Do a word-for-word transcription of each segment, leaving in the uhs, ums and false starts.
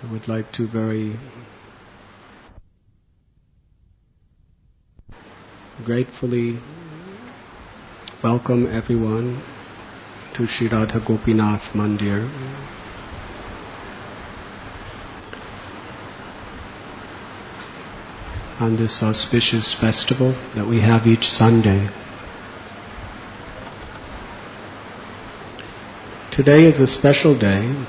I would like to very gratefully welcome everyone to Sri Radha Gopinath Mandir. On this auspicious festival that we have each Sunday. Today is a special day.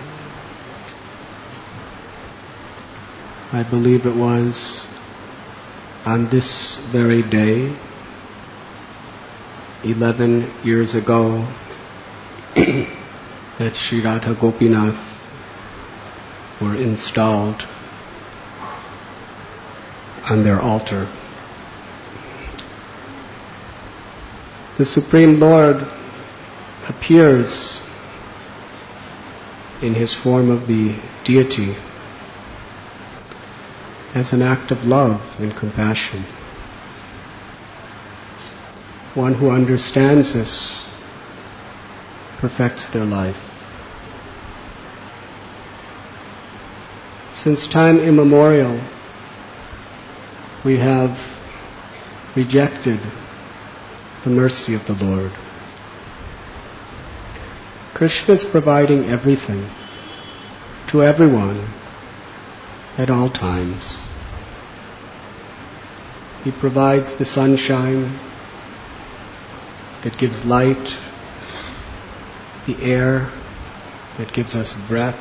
I believe it was on this very day, eleven years ago, that Sri Radha Gopinath were installed on their altar. The Supreme Lord appears in his form of the deity as an act of love and compassion. One who understands this perfects their life. Since time immemorial, we have rejected the mercy of the Lord. Krishna is providing everything to everyone at all times. He provides the sunshine that gives light, the air that gives us breath,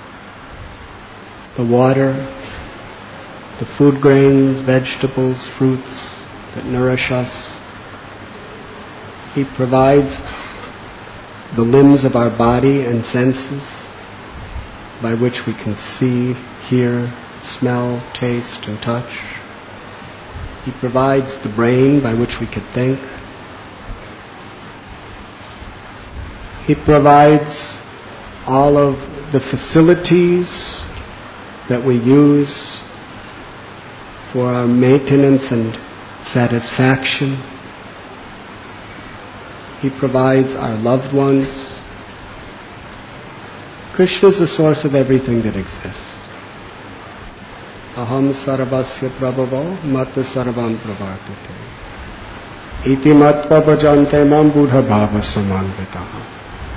the water, the food grains, vegetables, fruits that nourish us. He provides the limbs of our body and senses by which we can see, hear, smell, taste, and touch. He provides the brain by which we can think. He provides all of the facilities that we use for our maintenance and satisfaction. He provides our loved ones. Krishna is the source of everything that exists. Aham sarvasya prabhavo mata sarvam pravartate. Iti matva bhajante mam buddha bhava samanvitaha.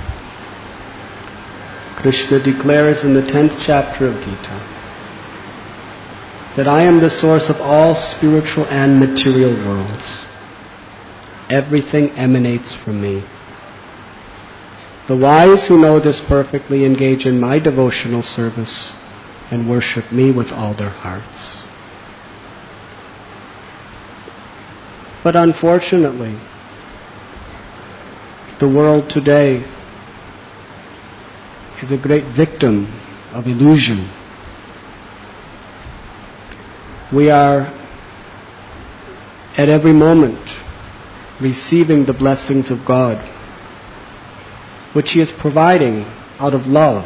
Krishna declares in the tenth chapter of Gita that I am the source of all spiritual and material worlds. Everything emanates from me. The wise who know this perfectly engage in my devotional service and worship me with all their hearts. But unfortunately, the world today is a great victim of illusion. We are at every moment receiving the blessings of God, which He is providing out of love.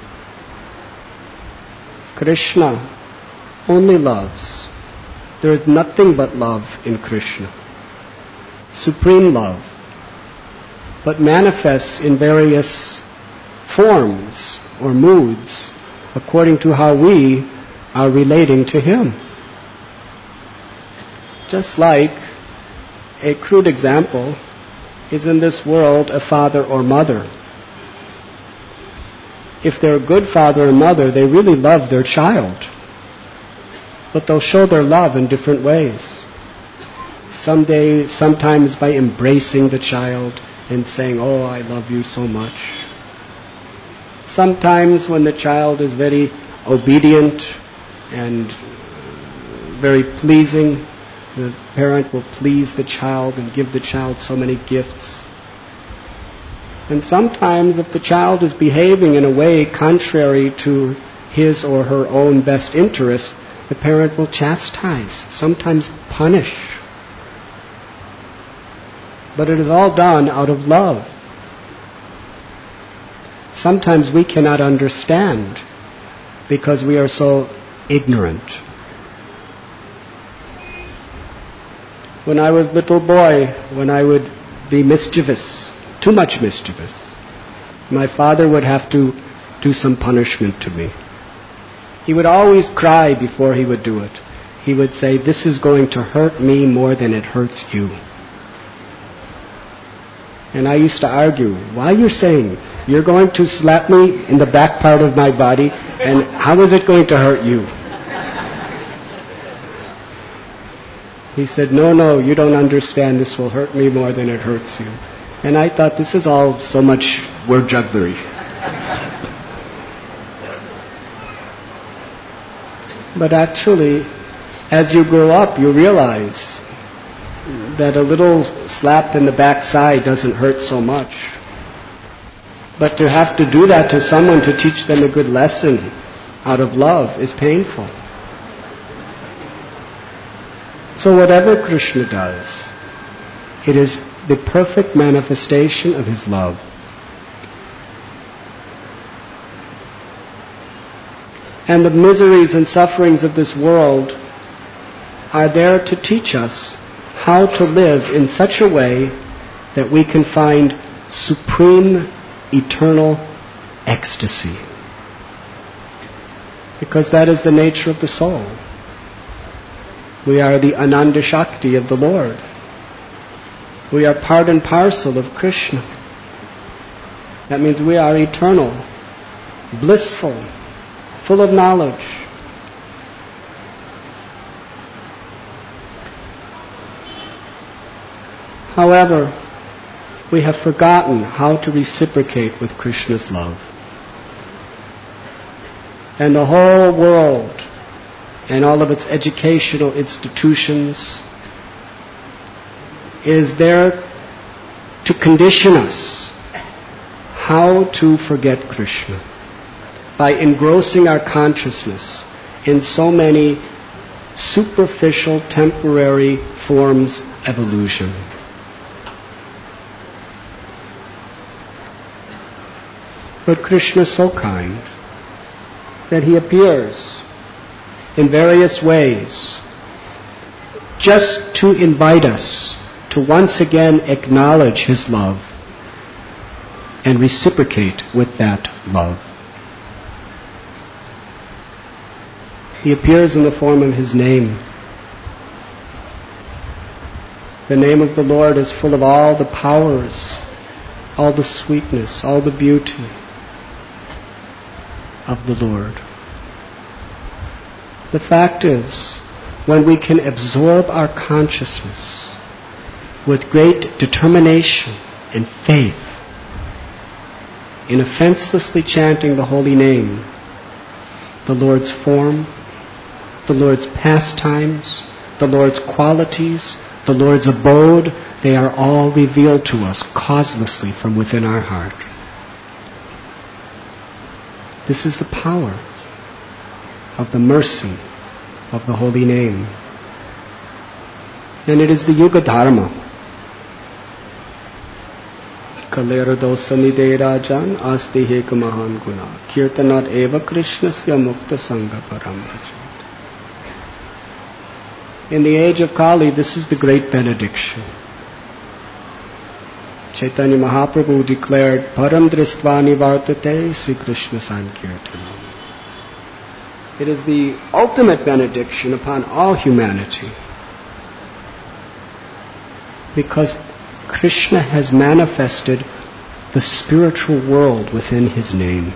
Krishna only loves. There is nothing but love in Krishna. Supreme love, but manifests in various forms or moods according to how we are relating to Him. Just like a crude example is in this world a father or mother. If they're a good father or mother, they really love their child. But they'll show their love in different ways. Someday, sometimes by embracing the child and saying, "Oh, I love you so much." Sometimes when the child is very obedient and very pleasing, the parent will please the child and give the child so many gifts. And sometimes if the child is behaving in a way contrary to his or her own best interest, the parent will chastise, sometimes punish. But it is all done out of love. Sometimes we cannot understand because we are so ignorant. When I was a little boy, when I would be mischievous, too much mischievous, my father would have to do some punishment to me. He would always cry before he would do it. He would say, "This is going to hurt me more than it hurts you." And I used to argue, "Why are you saying you're going to slap me in the back part of my body, and how is it going to hurt you?" He said, "No, no, you don't understand. This will hurt me more than it hurts you." And I thought, this is all so much word jugglery. But actually, as you grow up, you realize that a little slap in the backside doesn't hurt so much. But to have to do that to someone to teach them a good lesson out of love is painful. So whatever Krishna does, it is the perfect manifestation of his love. And the miseries and sufferings of this world are there to teach us how to live in such a way that we can find supreme, eternal ecstasy. Because that is the nature of the soul. We are the Ananda Shakti of the Lord. We are part and parcel of Krishna. That means we are eternal, blissful, full of knowledge. However, we have forgotten how to reciprocate with Krishna's love. And the whole world and all of its educational institutions is there to condition us how to forget Krishna by engrossing our consciousness in so many superficial, temporary forms of illusion. But Krishna is so kind that he appears in various ways just to invite us to once again acknowledge his love and reciprocate with that love. He appears in the form of his name. The name of the Lord is full of all the powers, all the sweetness, all the beauty of the Lord. The fact is, when we can absorb our consciousness with great determination and faith in offenselessly chanting the holy name, the Lord's form, the Lord's pastimes, the Lord's qualities, the Lord's abode, they are all revealed to us causelessly from within our heart. This is the power of the mercy of the holy name. And it is the Yuga Dharma. Kalera dosanide rajan asti hek mahan guna kirtanat eva krishnasya mukta sangha paramrajat. In the age of Kali, this is the great benediction. Chaitanya Mahaprabhu declared, Param dristvani vartate Sri Krishna Sankirtanam. It is the ultimate benediction upon all humanity. Because Krishna has manifested the spiritual world within his name.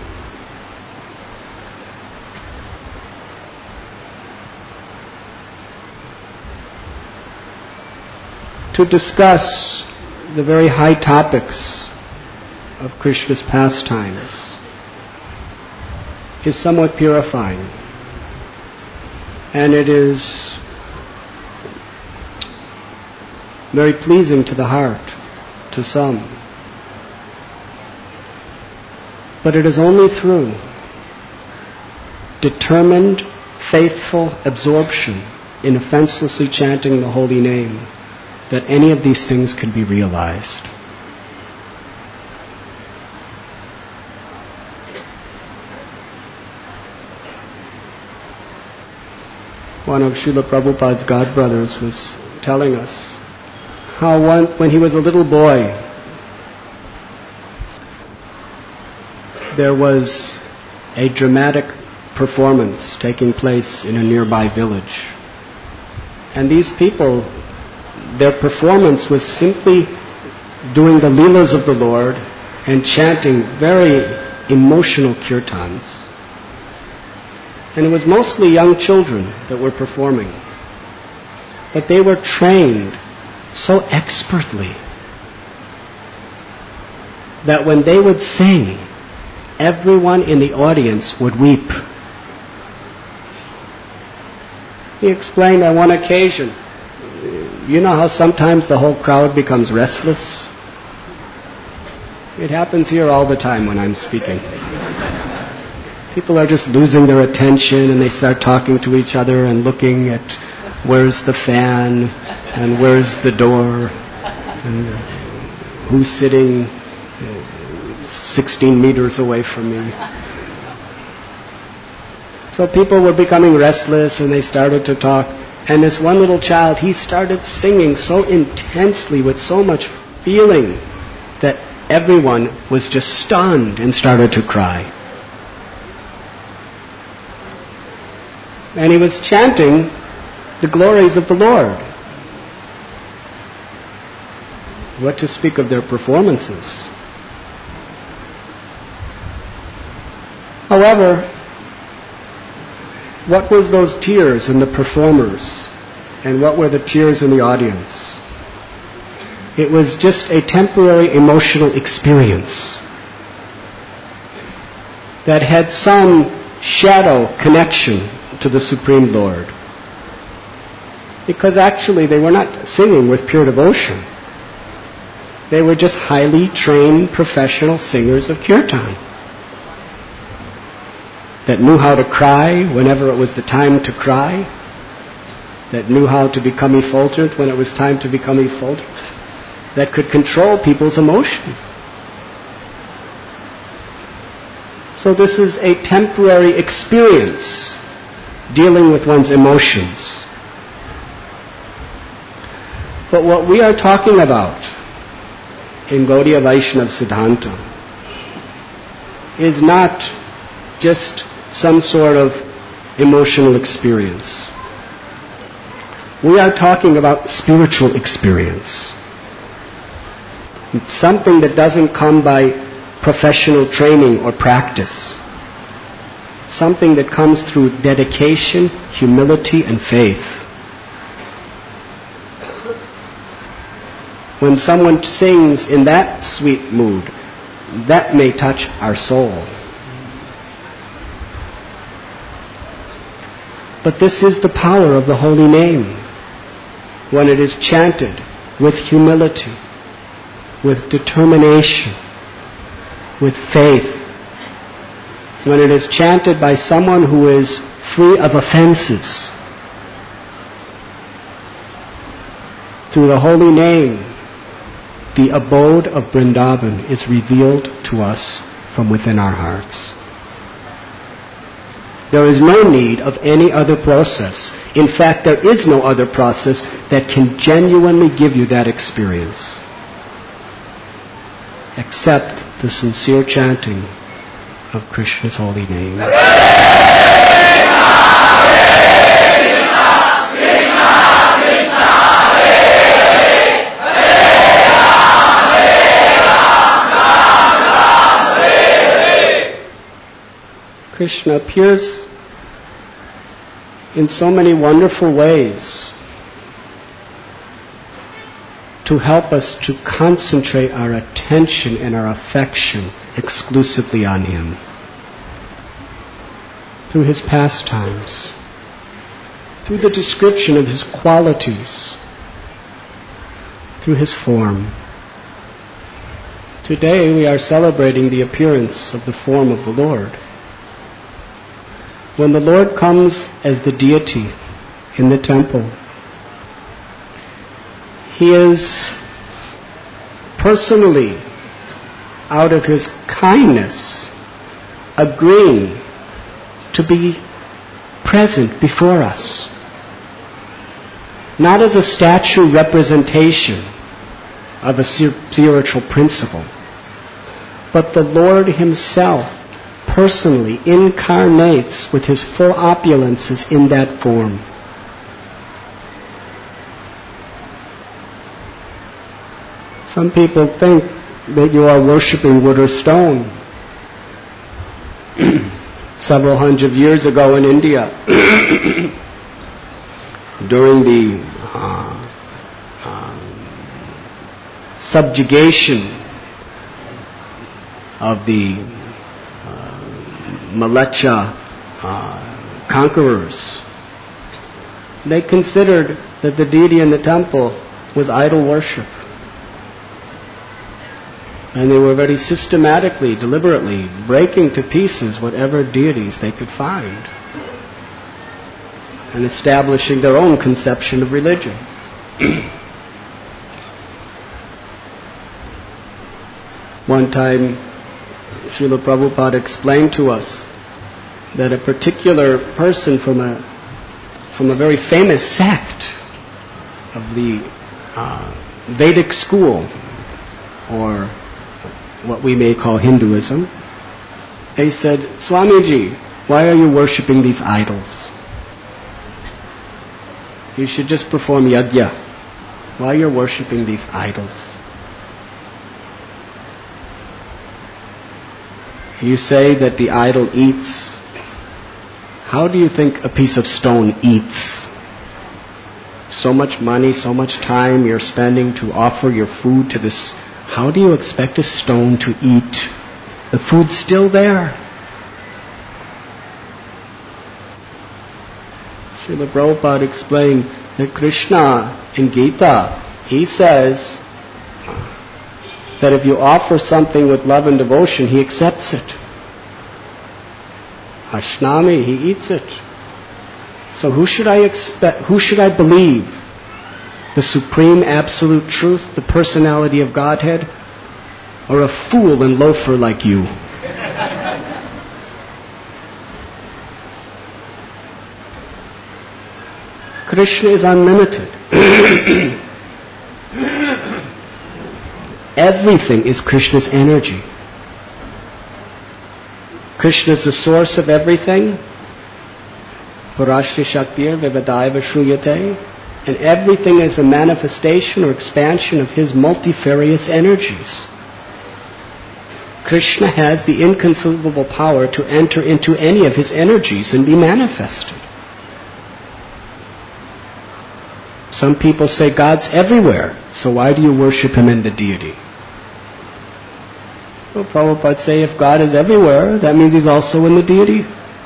To discuss the very high topics of Krishna's pastimes is somewhat purifying. And it is very pleasing to the heart, to some. But it is only through determined, faithful absorption in offenselessly chanting the holy name that any of these things can be realized. One of Srila Prabhupada's godbrothers was telling us how one, when he was a little boy, there was a dramatic performance taking place in a nearby village. And these people, their performance was simply doing the leelas of the Lord and chanting very emotional kirtans. And it was mostly young children that were performing. But they were trained so expertly that when they would sing, everyone in the audience would weep. He explained on one occasion, you know how sometimes the whole crowd becomes restless? It happens here all the time when I'm speaking. People are just losing their attention and they start talking to each other and looking at where's the fan and where's the door and who's sitting sixteen meters away from me. So people were becoming restless and they started to talk. And this one little child, he started singing so intensely with so much feeling that everyone was just stunned and started to cry. And he was chanting the glories of the Lord. What to speak of their performances? However, what was those tears in the performers? And what were the tears in the audience? It was just a temporary emotional experience that had some shadow connection to the Supreme Lord. Because actually they were not singing with pure devotion. They were just highly trained professional singers of kirtan that knew how to cry whenever it was the time to cry, that knew how to become effulgent when it was time to become effulgent, that could control people's emotions. So this is a temporary experience dealing with one's emotions. But what we are talking about in Gaudiya Vaishnava Siddhanta is not just some sort of emotional experience. We are talking about spiritual experience. It's something that doesn't come by professional training or practice. Something that comes through dedication, humility, and faith. When someone sings in that sweet mood, that may touch our soul. But this is the power of the holy name. When it is chanted with humility, with determination, with faith, when it is chanted by someone who is free of offenses, through the holy name, the abode of Vrindavan is revealed to us from within our hearts. There is no need of any other process. In fact, there is no other process that can genuinely give you that experience except the sincere chanting of Krishna's holy name. Krishna appears in so many wonderful ways to help us to concentrate our attention and our affection exclusively on Him. Through His pastimes, through the description of His qualities, through His form. Today we are celebrating the appearance of the form of the Lord. When the Lord comes as the deity in the temple, He is personally, out of His kindness, agreeing to be present before us. Not as a statue representation of a spiritual principle, but the Lord Himself personally incarnates with his full opulences in that form. Some people think that you are worshipping wood or stone. Several hundred years ago in India, during the uh, uh, subjugation of the uh, Malecha uh, conquerors, they considered that the deity in the temple was idol worship. And they were very systematically, deliberately breaking to pieces whatever deities they could find and establishing their own conception of religion. One time, Srila Prabhupada explained to us that a particular person from a from a very famous sect of the uh, Vedic school, or what we may call Hinduism, they said, "Swamiji, why are you worshipping these idols? You should just perform yajna. Why are you worshipping these idols? You say that the idol eats. How do you think a piece of stone eats? So much money, so much time you're spending to offer your food to this. How do you expect a stone to eat? The food's still there." Srila Prabhupada explained that Krishna in Gita, he says that if you offer something with love and devotion, he accepts it. Ashnami, he eats it. So who should I expect, who should I believe? The supreme absolute truth, the personality of Godhead, or a fool and loafer like you? Krishna is unlimited. Everything is Krishna's energy. Krishna is the source of everything. Parashya Shaktir Vivadaiva Shruyate. And everything is a manifestation or expansion of his multifarious energies. Krishna has the inconceivable power to enter into any of his energies and be manifested. Some people say God's everywhere, so why do you worship him in the deity? Well, Prabhupada say if God is everywhere, that means he's also in the deity.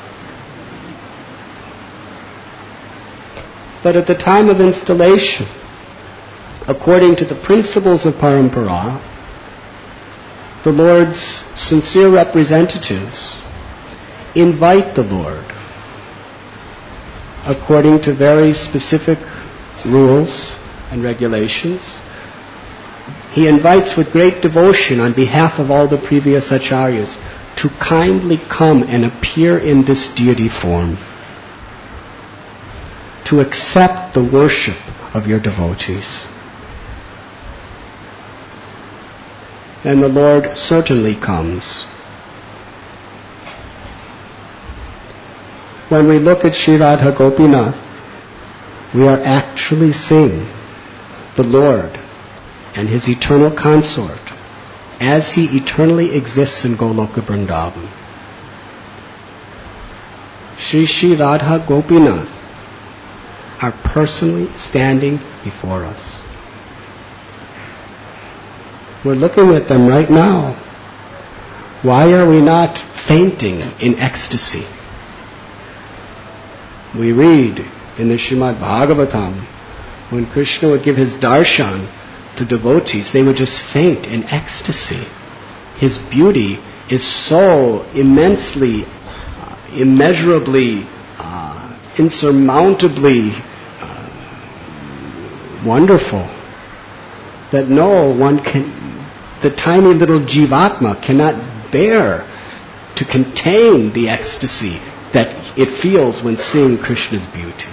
But at the time of installation, according to the principles of Parampara, the Lord's sincere representatives invite the Lord according to very specific rules and regulations. He invites with great devotion on behalf of all the previous acharyas to kindly come and appear in this deity form, to accept the worship of your devotees. And the Lord certainly comes. When we look at Sri Radha Gopinath, we are actually seeing the Lord and his eternal consort as he eternally exists in Goloka Vrindavan. Sri Sri Radha Gopinath are personally standing before us. We're looking at them right now. Why are we not fainting in ecstasy? We read in the Srimad Bhagavatam, when Krishna would give his darshan to devotees, they would just faint in ecstasy. His beauty is so immensely, uh, immeasurably, uh, insurmountably uh, wonderful that no one can, the tiny little jivatma cannot bear to contain the ecstasy that it feels when seeing Krishna's beauty.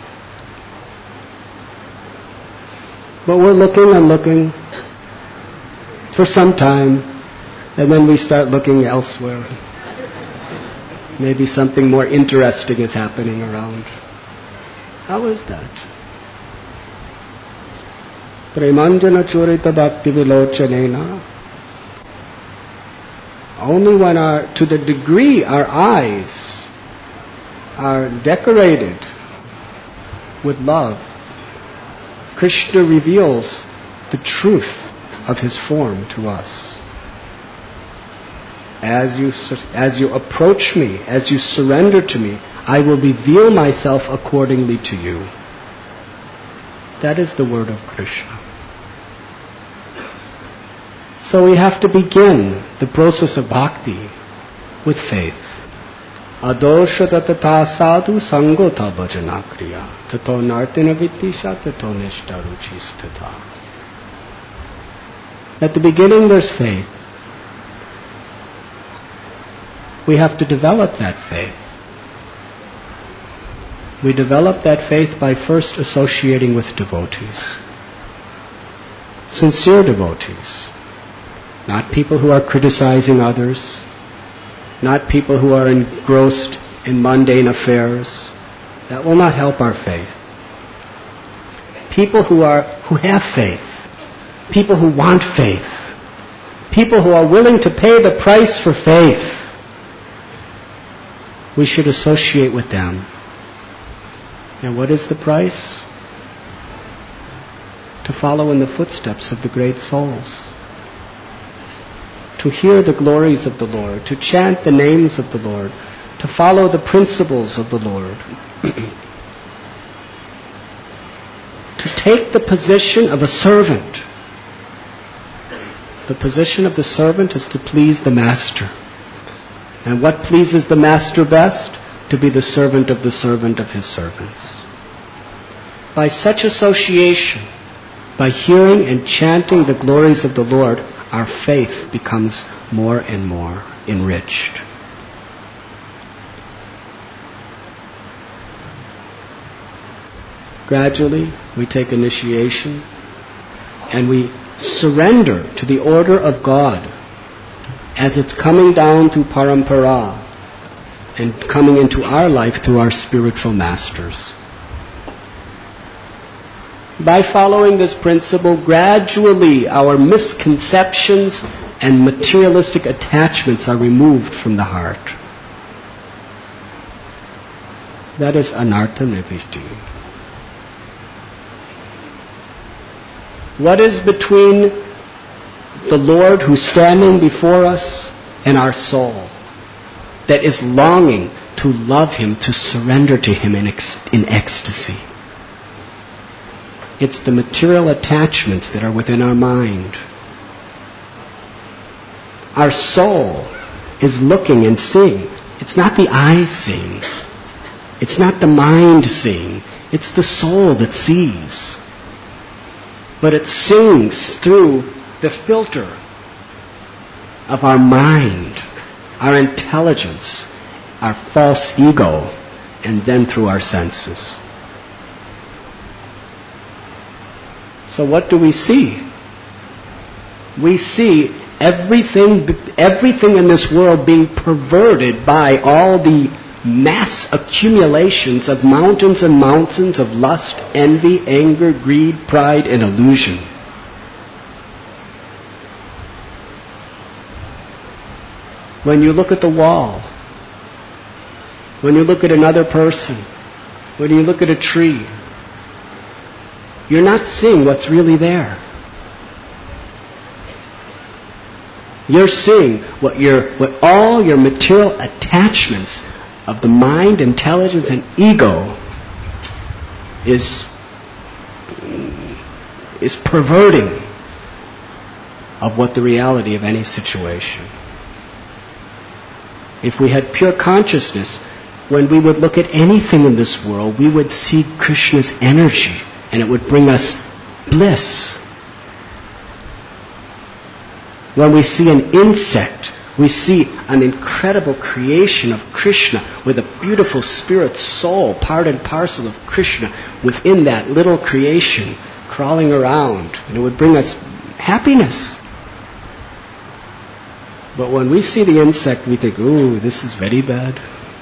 But we're looking and looking for some time, and then we start looking elsewhere. maybe something more interesting is happening around. How is that? Premanjana churita bhakti vilochanena. Only when our, to the degree our eyes are decorated with love, Krishna reveals the truth of his form to us. As you, as you approach me, as you surrender to me, I will reveal myself accordingly to you. That is the word of Krishna. So we have to begin the process of bhakti with faith. Adosha tatata sadhu sangota bhajana kriya tato nartina vittisha tato nishta ruchistata. At the beginning there's faith. We have to develop that faith. We develop that faith by first associating with devotees. Sincere devotees. Not people who are criticizing others. Not people who are engrossed in mundane affairs. That will not help our faith. People who are who have faith. People who want faith. People who are willing to pay the price for faith. We should associate with them. And what is the price? To follow in the footsteps of the great souls. To hear the glories of the Lord, to chant the names of the Lord, to follow the principles of the Lord. To take the position of a servant. The position of the servant is to please the master. And what pleases the master best? To be the servant of the servant of his servants. By such association, by hearing and chanting the glories of the Lord, our faith becomes more and more enriched. Gradually, we take initiation and we surrender to the order of God as it's coming down through parampara and coming into our life through our spiritual masters. By following this principle, gradually our misconceptions and materialistic attachments are removed from the heart. That is anartha nivritti. What is between the Lord who's standing before us and our soul that is longing to love Him, to surrender to Him in, ex- in ecstasy? It's the material attachments that are within our mind. Our soul is looking and seeing. It's not the eyes seeing. It's not the mind seeing. It's the soul that sees. But it sings through the filter of our mind, our intelligence, our false ego, and then through our senses. So what do we see? We see everything, everything in this world being perverted by all the mass accumulations of mountains and mountains of lust, envy, anger, greed, pride, and illusion. When you look at the wall, when you look at another person, when you look at a tree, you're not seeing what's really there. You're seeing what your, what all your material attachments of the mind, intelligence, and ego is, is perverting of what the reality of any situation. If we had pure consciousness, when we would look at anything in this world, we would see Krishna's energy, and it would bring us bliss. When we see an insect, we see an incredible creation of Krishna with a beautiful spirit soul, part and parcel of Krishna, within that little creation, crawling around, and it would bring us happiness. But when we see the insect, we think, ooh, this is very bad.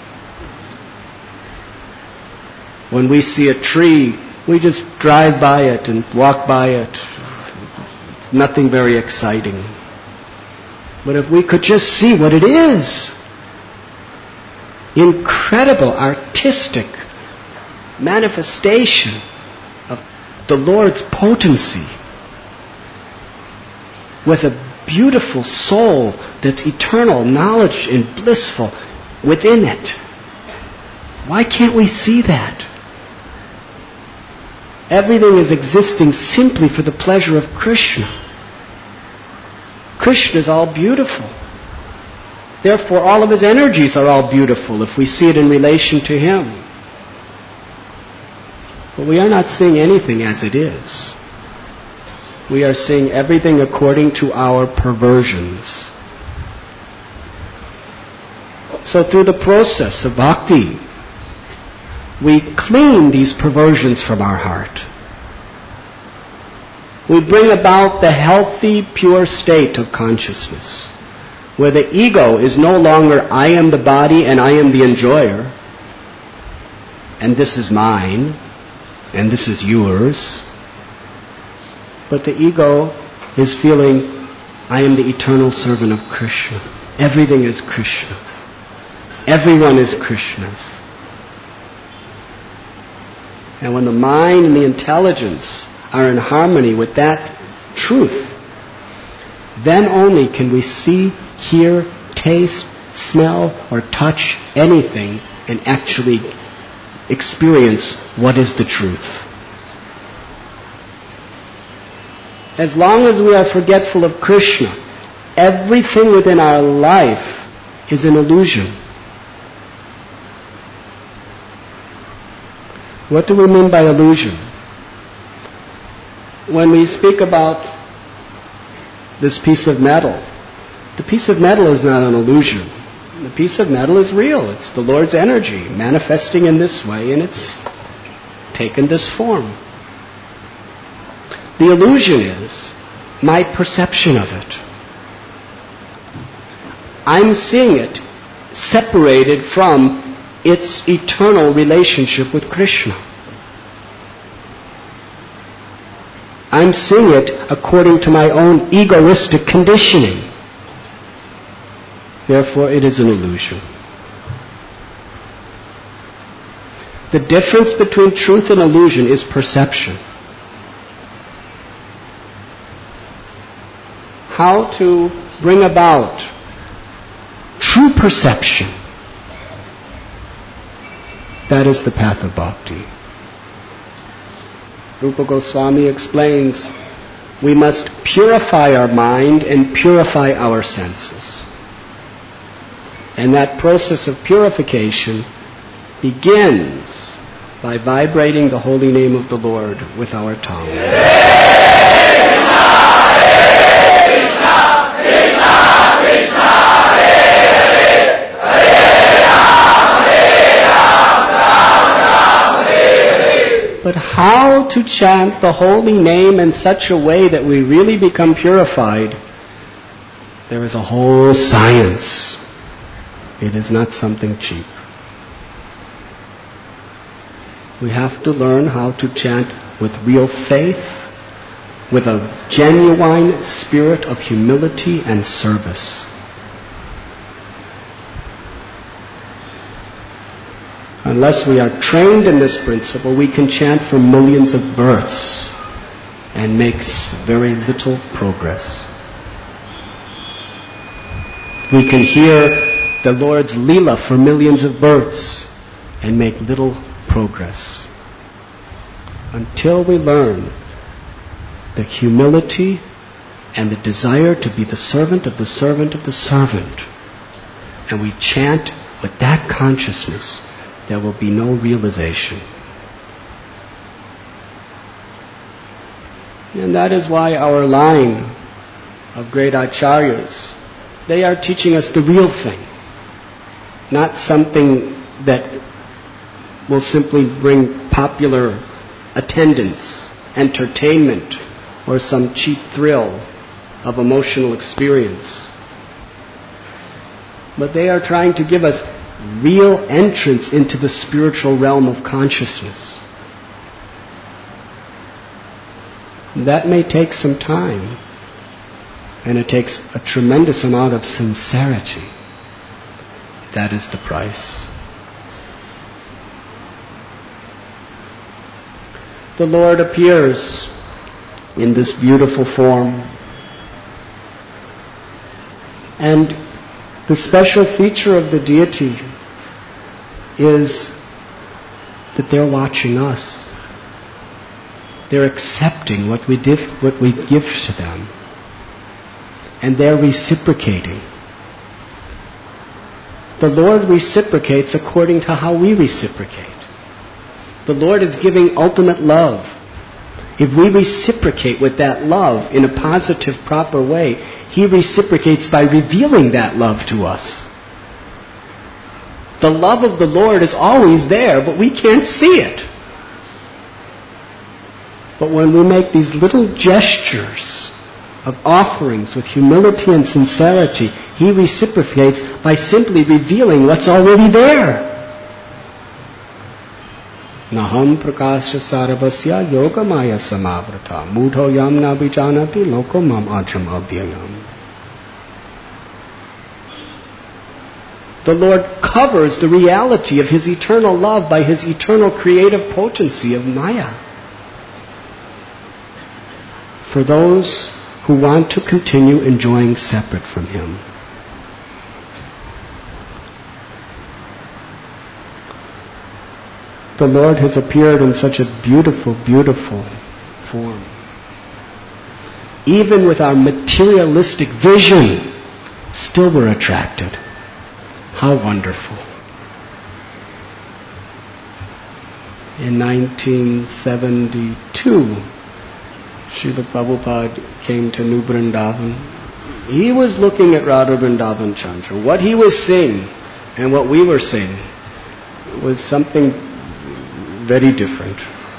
When we see a tree, we just drive by it and walk by it. It's nothing very exciting. But if we could just see what it is, incredible artistic manifestation of the Lord's potency, with a beautiful soul that's eternal, knowledge and blissful within it. Why can't we see that? Everything is existing simply for the pleasure of Krishna. Krishna is all beautiful. Therefore, all of his energies are all beautiful if we see it in relation to him. But we are not seeing anything as it is. We are seeing everything according to our perversions. So through the process of bhakti, we clean these perversions from our heart. We bring about the healthy, pure state of consciousness, where the ego is no longer I am the body and I am the enjoyer, and this is mine, and this is yours. But the ego is feeling, I am the eternal servant of Krishna. Everything is Krishna's. Everyone is Krishna's. And when the mind and the intelligence are in harmony with that truth, then only can we see, hear, taste, smell, or touch anything and actually experience what is the truth. As long as we are forgetful of Krishna, everything within our life is an illusion. What do we mean by illusion? When we speak about this piece of metal, the piece of metal is not an illusion. The piece of metal is real. It's the Lord's energy manifesting in this way, and it's taken this form. The illusion is my perception of it. I'm seeing it separated from its eternal relationship with Krishna. I'm seeing it according to my own egoistic conditioning. Therefore, it is an illusion. The difference between truth and illusion is perception. How to bring about true perception. That is the path of bhakti. Rupa Goswami explains, we must purify our mind and purify our senses. And that process of purification begins by vibrating the holy name of the Lord with our tongue. But how to chant the holy name in such a way that we really become purified, there is a whole science. It is not something cheap. We have to learn how to chant with real faith, with a genuine spirit of humility and service. Unless we are trained in this principle, we can chant for millions of births and makes very little progress. We can hear the Lord's Leela for millions of births and make little progress. Until we learn the humility and the desire to be the servant of the servant of the servant, and we chant with that consciousness, there will be no realization. And that is why our line of great acharyas, they are teaching us the real thing, not something that will simply bring popular attendance, entertainment, or some cheap thrill of emotional experience. But they are trying to give us real entrance into the spiritual realm of consciousness. That may take some time, and it takes a tremendous amount of sincerity. That is the price. The Lord appears in this beautiful form. And the special feature of the deity is that they're watching us. They're accepting what we give, what we give to them. And they're reciprocating. The Lord reciprocates according to how we reciprocate. The Lord is giving ultimate love. If we reciprocate with that love in a positive, proper way, He reciprocates by revealing that love to us. The love of the Lord is always there, but we can't see it. But when we make these little gestures of offerings with humility and sincerity, He reciprocates by simply revealing what's already there. Naham prakasya sarvasya yogamaya samavrata mudho yam nabijanati lokamam ajam abhyayam. The Lord covers the reality of His eternal love by His eternal creative potency of Maya. For those who want to continue enjoying separate from Him. The Lord has appeared in such a beautiful, beautiful form. Even with our materialistic vision, still we're attracted. How wonderful. In nineteen seventy-two, Srila Prabhupada came to New Vrindavan. He was looking at Radha Vrindavan Chandra. What he was seeing and what we were seeing was something very different.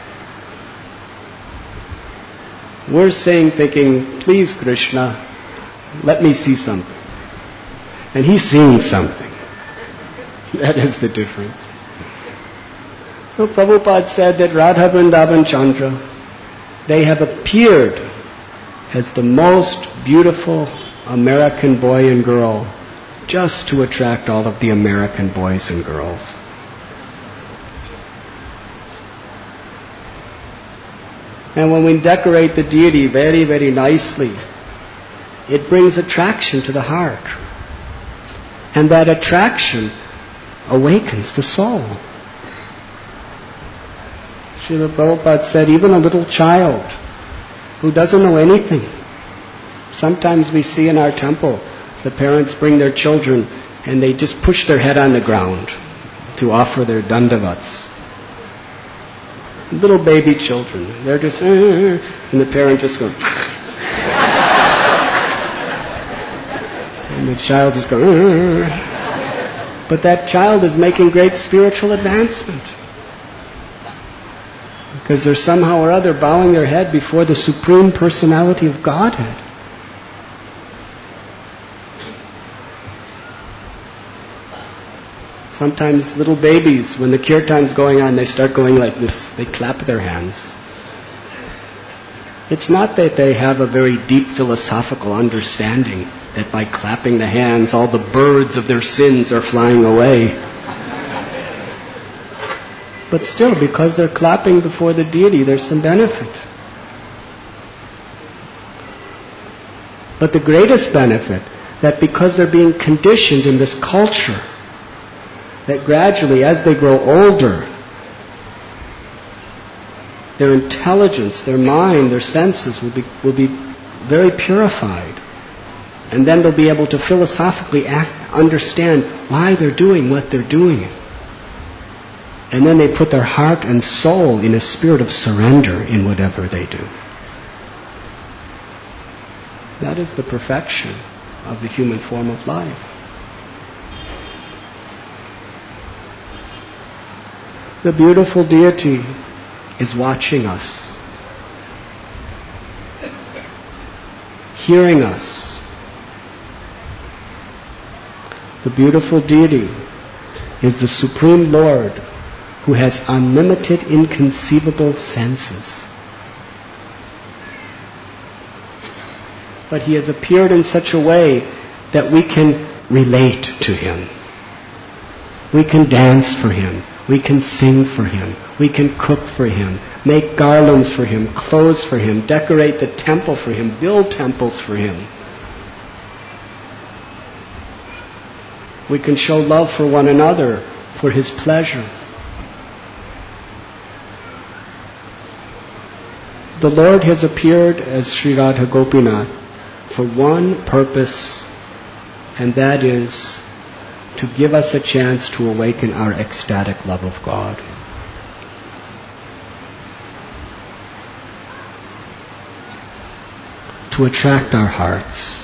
We're saying, thinking, please Krishna, let me see something. And he's seeing something. That is the difference. So Prabhupada said that Radha Vrindavan Chandra, they have appeared as the most beautiful American boy and girl just to attract all of the American boys and girls. And when we decorate the deity very, very nicely, it brings attraction to the heart. And that attraction awakens the soul. Srila Prabhupada said, even a little child who doesn't know anything. Sometimes we see in our temple, the parents bring their children and they just push their head on the ground to offer their dandavats. Little baby children, they're just, uh, and the parent just goes, and the child is going, uh, but that child is making great spiritual advancement. Because they're somehow or other bowing their head before the Supreme Personality of Godhead. Sometimes little babies, when the kirtan's going on, they start going like this. They clap their hands. It's not that they have a very deep philosophical understanding that by clapping the hands, all the birds of their sins are flying away. But still, because they're clapping before the deity, there's some benefit. But the greatest benefit, that because they're being conditioned in this culture, that gradually, as they grow older, their intelligence, their mind, their senses will be, will be very purified. And then they'll be able to philosophically act, understand why they're doing what they're doing. And then they put their heart and soul in a spirit of surrender in whatever they do. That is the perfection of the human form of life. The beautiful deity is watching us, hearing us. The beautiful deity is the Supreme Lord who has unlimited, inconceivable senses. But He has appeared in such a way that we can relate to Him. We can dance for Him. We can sing for Him. We can cook for Him. Make garlands for Him. Clothes for Him. Decorate the temple for Him. Build temples for Him. We can show love for one another for His pleasure. The Lord has appeared as Sri Radha Gopinath for one purpose, and that is to give us a chance to awaken our ecstatic love of God. To attract our hearts.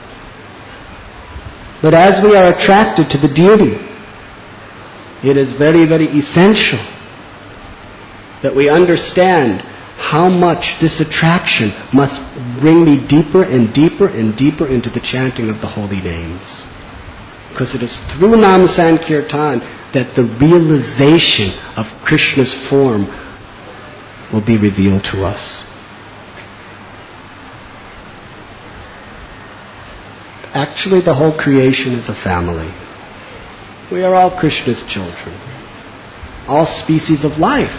But as we are attracted to the deity, it is very, very essential that we understand how much this attraction must bring me deeper and deeper and deeper into the chanting of the holy names. Because it is through Nam Sankirtan that the realization of Krishna's form will be revealed to us. Actually, the whole creation is a family. We are all Krishna's children. All species of life.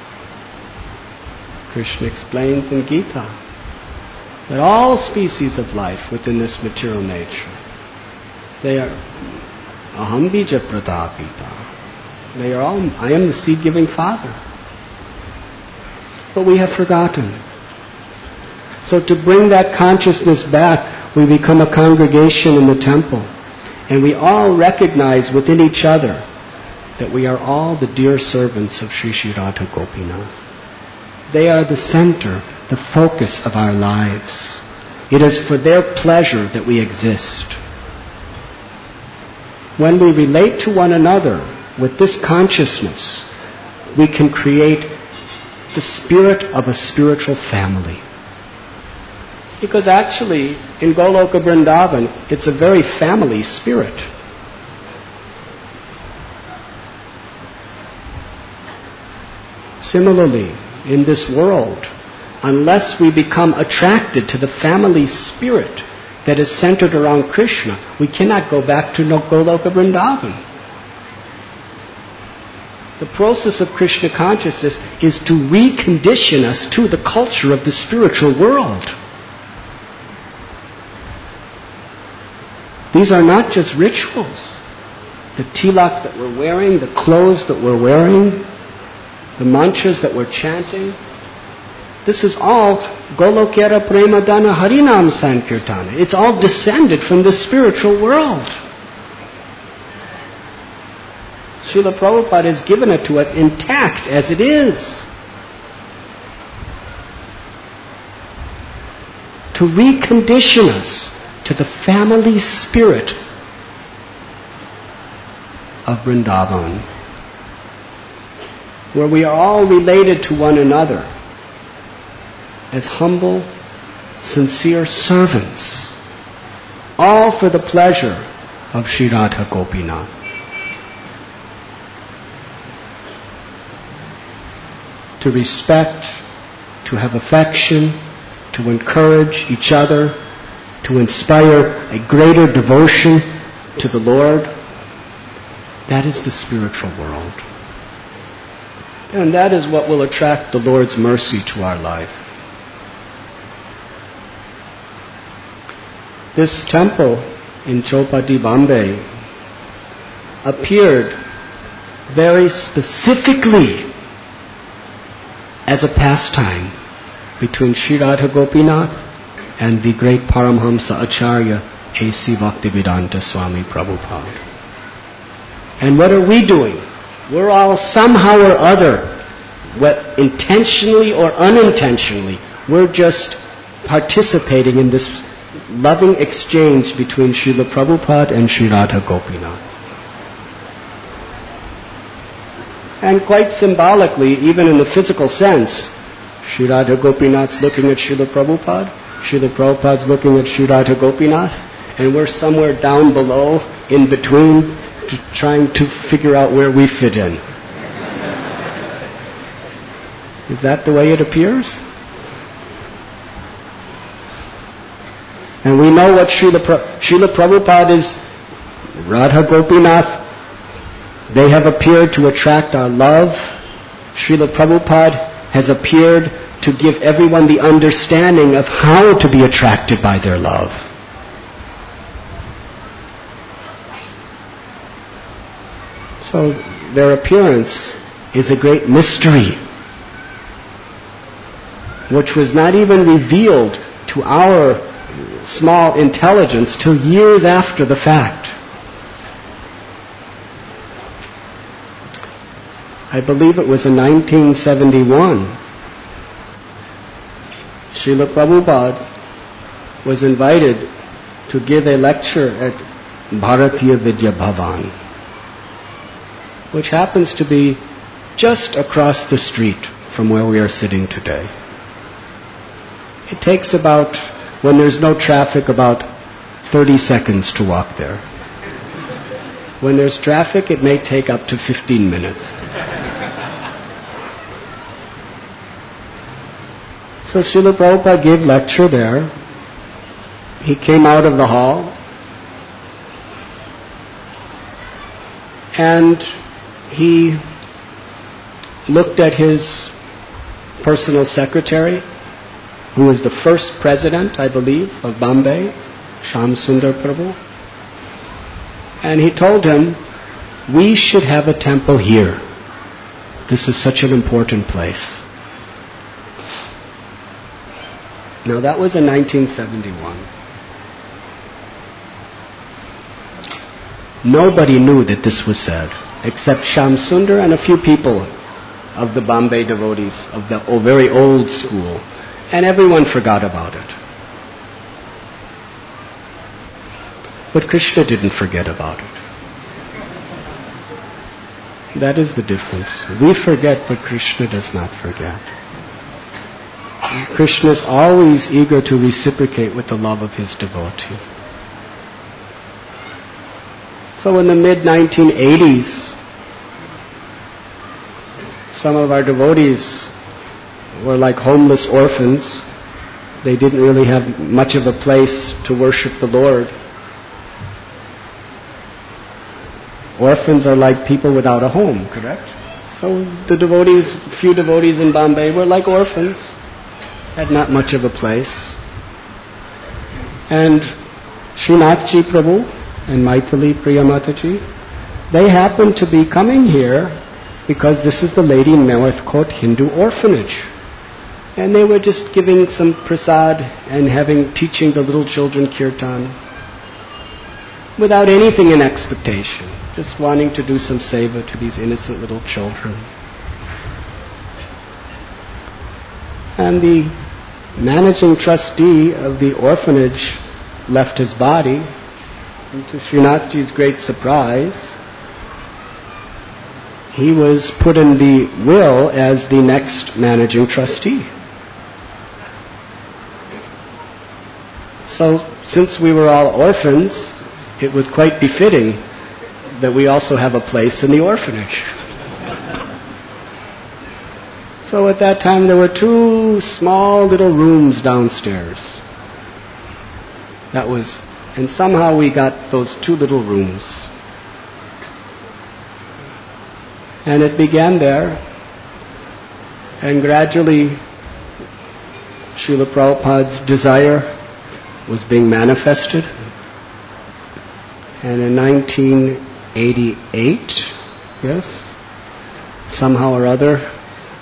Krishna explains in Gita that all species of life within this material nature, they are aham bija pratapita. They are all, I am the seed-giving Father. But we have forgotten. So to bring that consciousness back, we become a congregation in the temple. And we all recognize within each other that we are all the dear servants of Sri Sri Radha Gopinath. They are the center, the focus of our lives. It is for their pleasure that we exist. When we relate to one another with this consciousness, we can create the spirit of a spiritual family. Because actually, in Goloka Vrindavan, it's a very family spirit. Similarly, in this world, unless we become attracted to the family spirit that is centered around Krishna, we cannot go back to Goloka Vrindavan. The process of Krishna consciousness is to recondition us to the culture of the spiritual world. These are not just rituals. The tilak that we're wearing, the clothes that we're wearing, the mantras that we're chanting, this is all Golokera Premadana Harinam Sankirtana. It's all descended from the spiritual world. Srila Prabhupada has given it to us intact as it is. To recondition us to the family spirit of Vrindavan, where we are all related to one another as humble, sincere servants, all for the pleasure of Sri Radha Gopinath. To respect, to have affection, to encourage each other, to inspire a greater devotion to the Lord, that is the spiritual world. And that is what will attract the Lord's mercy to our life. This temple in Chowpatty, Bombay, appeared very specifically as a pastime between Sri Radha Gopinath and the great Paramhamsa Acharya A C Bhaktivedanta Swami Prabhupada. And what are we doing? We're all somehow or other, what, intentionally or unintentionally, we're just participating in this loving exchange between Srila Prabhupada and Sri Radha Gopinath. And quite symbolically, even in the physical sense, Sri Radha Gopinath's looking at Srila Prabhupada, Srila Prabhupada's looking at Sri Radha Gopinath, and we're somewhere down below, in between, to trying to figure out where we fit in. Is that the way it appears? And we know what Srila, pra- Srila Prabhupada is, Radha Gopinath, they have appeared to attract our love. Srila Prabhupada has appeared to give everyone the understanding of how to be attracted by their love. So their appearance is a great mystery, which was not even revealed to our small intelligence till years after the fact. I believe it was in nineteen seventy-one. Srila Prabhupada was invited to give a lecture at Bharatiya Vidya Bhavan, which happens to be just across the street from where we are sitting today. It takes about, when there's no traffic, about thirty seconds to walk there. When there's traffic, it may take up to fifteen minutes. So Srila Prabhupada gave lecture there. He came out of the hall and he looked at his personal secretary, who was the first president, I believe, of Bombay, Shyam Sundar Prabhu. And he told him, we should have a temple here. This is such an important place. Now that was in nineteen seventy-one. Nobody knew that this was said, except Shyam Sundar and a few people of the Bombay devotees, of the oh, very old school. And everyone forgot about it. But Krishna didn't forget about it. That is the difference. We forget, but Krishna does not forget. Krishna is always eager to reciprocate with the love of his devotee. So in the mid nineteen eighties, some of our devotees were like homeless orphans. They didn't really have much of a place to worship the Lord. Orphans are like people without a home, correct? So the devotees, few devotees in Bombay were like orphans, had not much of a place. And Srinathji Prabhu and Maithili Priyamataji, they happened to be coming here because this is the Lady Northcote Hindu Orphanage. And they were just giving some prasad and having, teaching the little children kirtan without anything in expectation, just wanting to do some seva to these innocent little children. And the managing trustee of the orphanage left his body, and to Srinathji's great surprise, he was put in the will as the next managing trustee. So, since we were all orphans, it was quite befitting that we also have a place in the orphanage. So at that time there were two small little rooms downstairs. That was, and somehow we got those two little rooms. And it began there, and gradually Srila Prabhupada's desire was being manifested. And in nineteen eighty-eight, yes, somehow or other,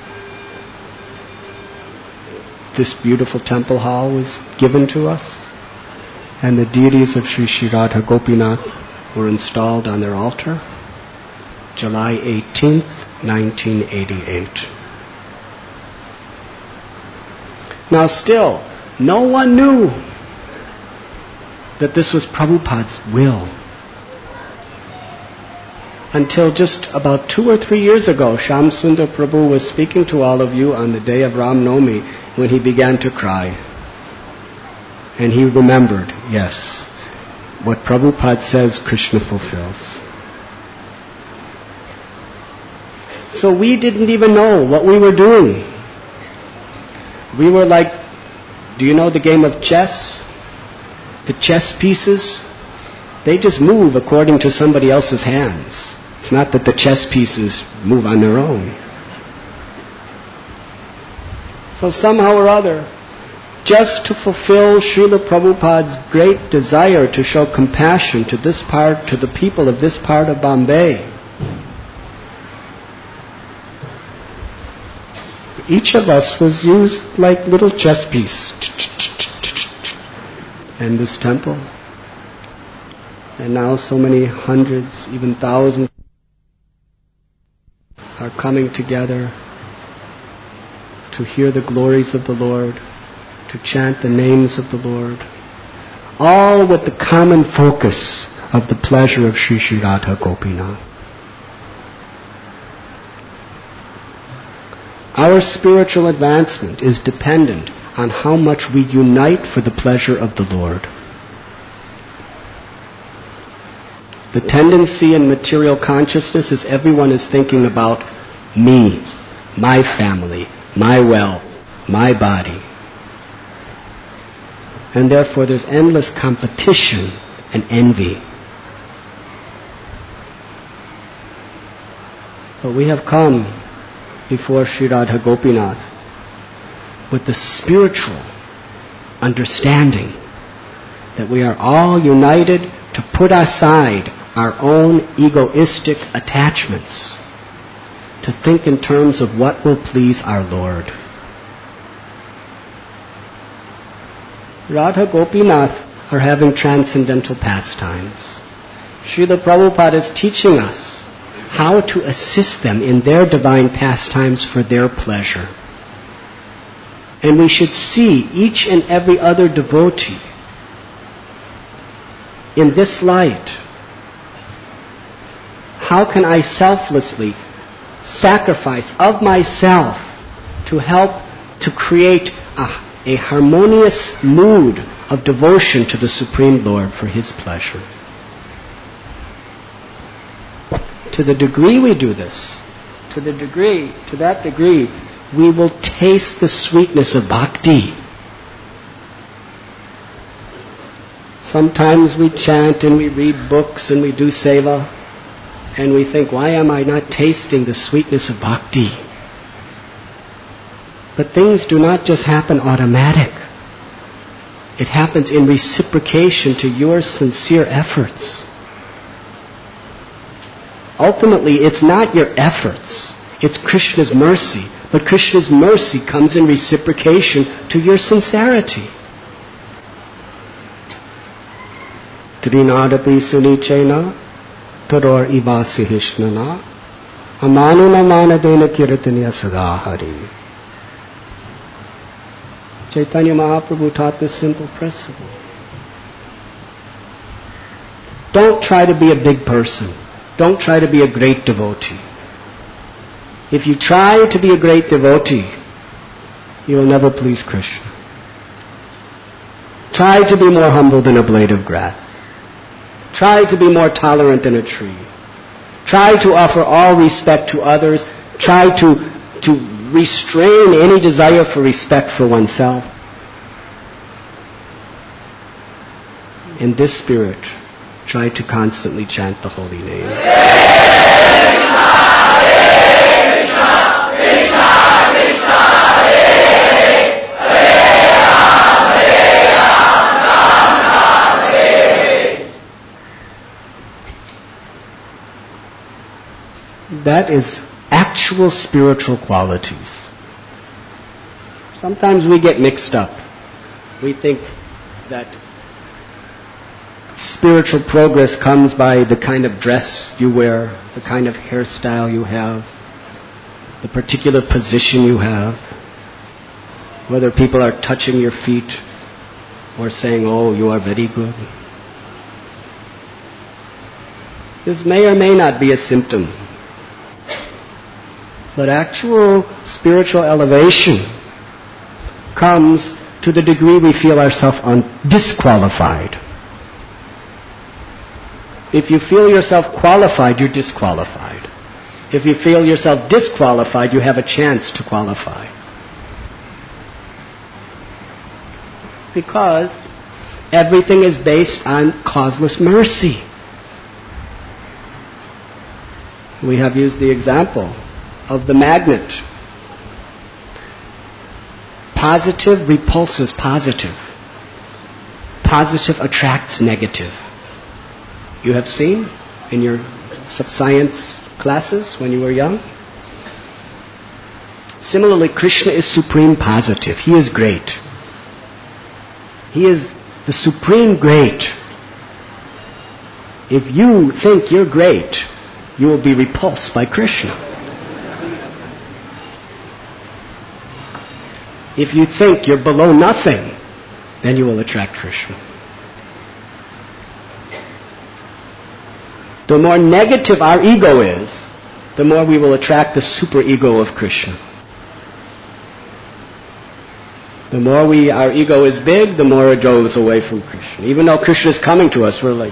this beautiful temple hall was given to us, and the deities of Sri Sri Radha Gopinath were installed on their altar, July eighteenth, nineteen eighty-eight. Now still, no one knew that this was Prabhupada's will. Until just about two or three years ago, Shyam Sundar Prabhu was speaking to all of you on the day of Ram Navami when he began to cry. And he remembered, yes, what Prabhupada says, Krishna fulfills. So we didn't even know what we were doing. We were like, do you know the game of chess? The chess pieces? They just move according to somebody else's hands. It's not that the chess pieces move on their own. So somehow or other, just to fulfill Srila Prabhupada's great desire to show compassion to this part, to the people of this part of Bombay, each of us was used like little chess piece. And this temple, and now so many hundreds, even thousands are coming together to hear the glories of the Lord, to chant the names of the Lord, all with the common focus of the pleasure of Sri Sri Radha Gopinath. Our spiritual advancement is dependent on how much we unite for the pleasure of the Lord. The tendency in material consciousness is everyone is thinking about me, my family, my wealth, my body. And therefore there's endless competition and envy. But we have come before Sri Radha Gopinath with the spiritual understanding that we are all united to put aside our own egoistic attachments, to think in terms of what will please our Lord. Radha Gopinath are having transcendental pastimes. Srila Prabhupada is teaching us how to assist them in their divine pastimes for their pleasure. And we should see each and every other devotee in this light. How can I selflessly sacrifice of myself to help to create a, a harmonious mood of devotion to the Supreme Lord for His pleasure? To the degree we do this, to the degree, to that degree, we will taste the sweetness of bhakti. Sometimes we chant and we read books and we do seva, and we think, why am I not tasting the sweetness of bhakti? But things do not just happen automatic. It happens in reciprocation to your sincere efforts. Ultimately, it's not your efforts, it's Krishna's mercy. But Krishna's mercy comes in reciprocation to your sincerity. Trinadapi sunichena taror ibasihishnana amanuna manadena kirtaniya sadahari. Chaitanya Mahaprabhu taught this simple principle. Don't try to be a big person. Don't try to be a great devotee. If you try to be a great devotee, you will never please Krishna. Try to be more humble than a blade of grass. Try to be more tolerant than a tree. Try to offer all respect to others. Try to, to restrain any desire for respect for oneself. In this spirit, try to constantly chant the holy name. That is actual spiritual qualities. Sometimes we get mixed up. We think that spiritual progress comes by the kind of dress you wear, the kind of hairstyle you have, the particular position you have, whether people are touching your feet or saying, oh, you are very good. This may or may not be a symptom. But actual spiritual elevation comes to the degree we feel ourselves un- disqualified. If you feel yourself qualified, you're disqualified. If you feel yourself disqualified, you have a chance to qualify. Because everything is based on causeless mercy. We have used the example of the magnet. Positive repulses positive. Positive attracts negative. You have seen in your science classes when you were young? Similarly, Krishna is supreme positive. He is great. He is the supreme great. If you think you're great, you will be repulsed by Krishna. If you think you're below nothing, then you will attract Krishna. The more negative our ego is, the more we will attract the superego of Krishna. The more we, our ego is big, the more it goes away from Krishna. Even though Krishna is coming to us, we're like...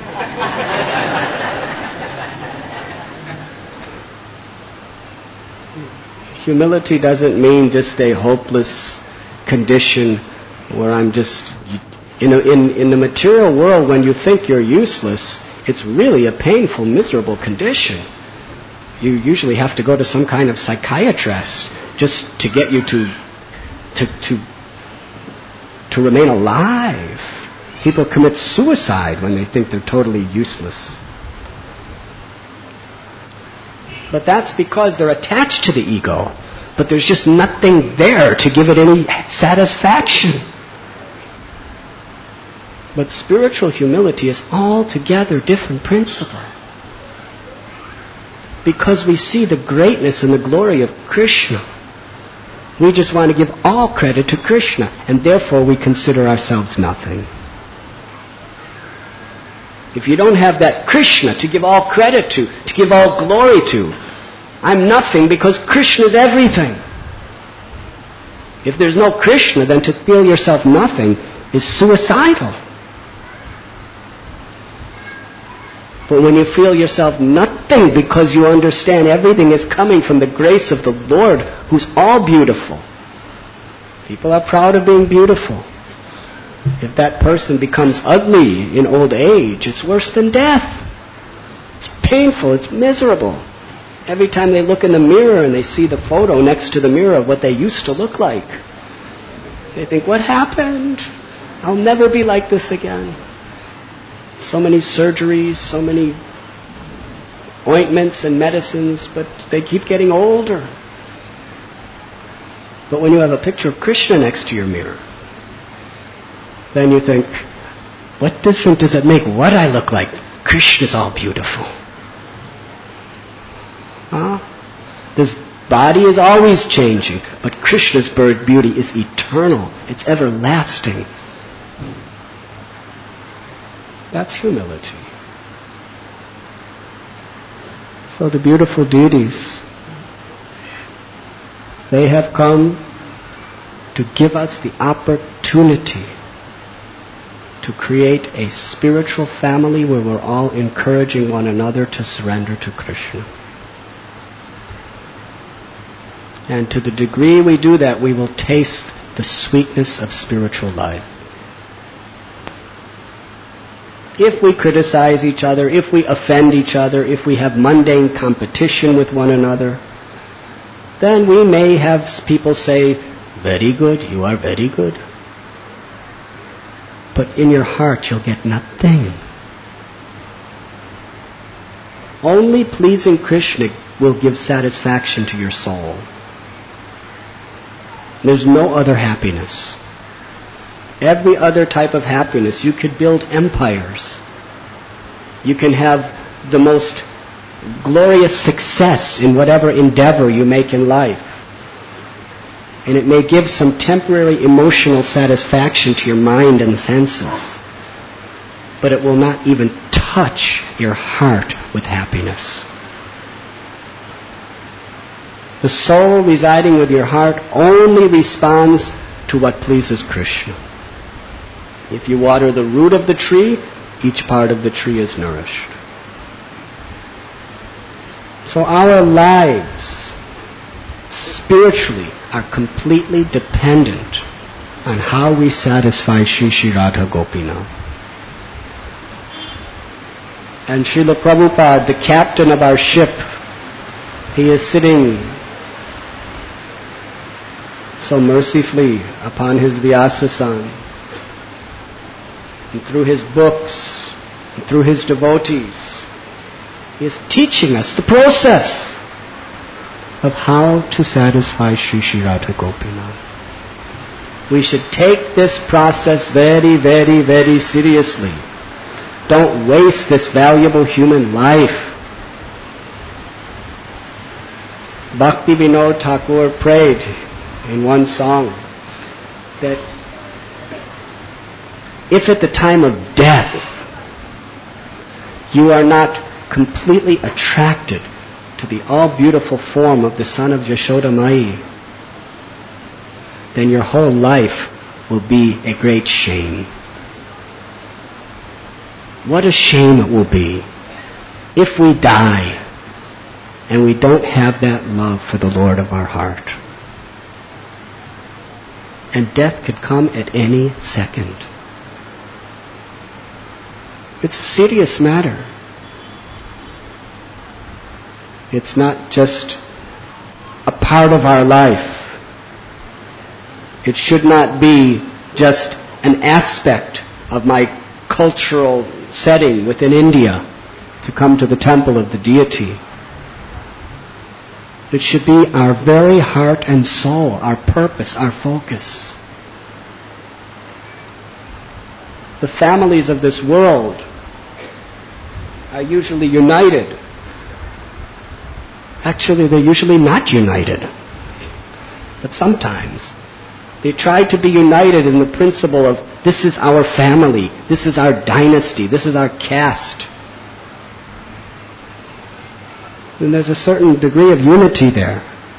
Humility doesn't mean just a hopeless condition where I'm just... You know, in, in the material world, when you think you're useless, it's really a painful, miserable condition. You usually have to go to some kind of psychiatrist just to get you to to to to remain alive. People commit suicide when they think they're totally useless. But that's because they're attached to the ego. But there's just nothing there to give it any satisfaction. But spiritual humility is altogether different principle. Because we see the greatness and the glory of Krishna. We just want to give all credit to Krishna, and therefore we consider ourselves nothing. If you don't have that Krishna to give all credit to, to give all glory to, I'm nothing because Krishna is everything. If there's no Krishna, then to feel yourself nothing is suicidal. But when you feel yourself nothing because you understand everything is coming from the grace of the Lord who's all beautiful. People are proud of being beautiful. If that person becomes ugly in old age, it's worse than death. It's painful, it's miserable. Every time they look in the mirror and they see the photo next to the mirror of what they used to look like, they think, what happened? I'll never be like this again. So many surgeries, so many ointments and medicines, but they keep getting older. But when you have a picture of Krishna next to your mirror, then you think, what difference does it make what I look like? Krishna's all beautiful. Huh? This body is always changing, but Krishna's bird beauty is eternal. It's everlasting. That's humility. So the beautiful deities, they have come to give us the opportunity to create a spiritual family where we're all encouraging one another to surrender to Krishna. And to the degree we do that, we will taste the sweetness of spiritual life. If we criticize each other, if we offend each other, if we have mundane competition with one another, then we may have people say, very good, you are very good. But in your heart you'll get nothing. Only pleasing Krishna will give satisfaction to your soul. There's no other happiness. Every other type of happiness, you could build empires. You can have the most glorious success in whatever endeavor you make in life. And it may give some temporary emotional satisfaction to your mind and senses. But it will not even touch your heart with happiness. The soul residing with your heart only responds to what pleases Krishna. If you water the root of the tree, each part of the tree is nourished. So our lives, spiritually, are completely dependent on how we satisfy Shri Shri Radha Gopinath. And Srila Prabhupada, the captain of our ship, he is sitting so mercifully upon his Vyasasan, and through his books, and through his devotees, he is teaching us the process of how to satisfy Shri Shri Radha Gopinath. We should take this process very, very, very seriously. Don't waste this valuable human life. Bhakti Vinod Thakur prayed in one song that if at the time of death you are not completely attracted to the all-beautiful form of the son of Yashoda Mai, then your whole life will be a great shame. What a shame it will be if we die and we don't have that love for the Lord of our heart. And death could come at any second. It's a serious matter. It's not just a part of our life. It should not be just an aspect of my cultural setting within India to come to the temple of the deity. It should be our very heart and soul, our purpose, our focus. The families of this world are usually united. Actually, they're usually not united. But sometimes they try to be united in the principle of this is our family, this is our dynasty, this is our caste. And there's a certain degree of unity there,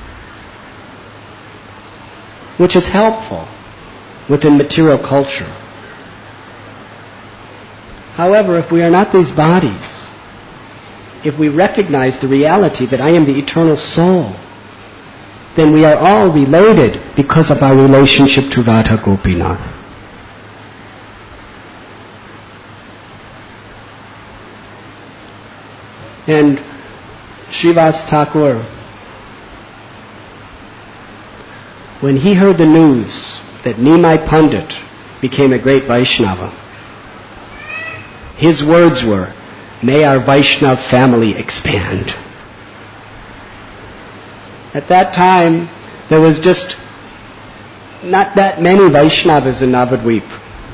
which is helpful within material culture. However, if we are not these bodies, if we recognize the reality that I am the eternal soul, then we are all related because of our relationship to Radha Gopinath. And Srivas Thakur, when he heard the news that Nimai Pandit became a great Vaishnava, his words were, "May our Vaishnav family expand." At that time, there was just not that many Vaishnavas in Navadvip.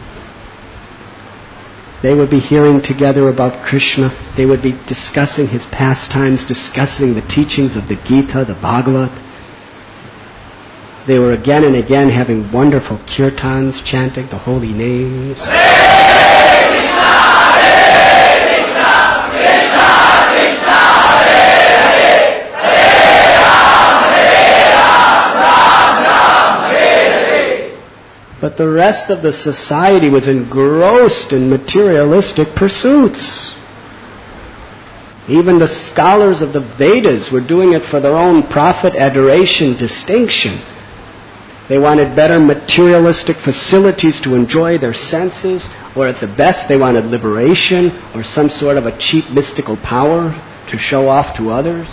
They would be hearing together about Krishna. They would be discussing his pastimes, discussing the teachings of the Gita, the Bhagavad. They were again and again having wonderful kirtans, chanting the holy names. But the rest of the society was engrossed in materialistic pursuits. Even the scholars of the Vedas were doing it for their own profit, adoration, distinction. They wanted better materialistic facilities to enjoy their senses, or at the best they wanted liberation or some sort of a cheap mystical power to show off to others.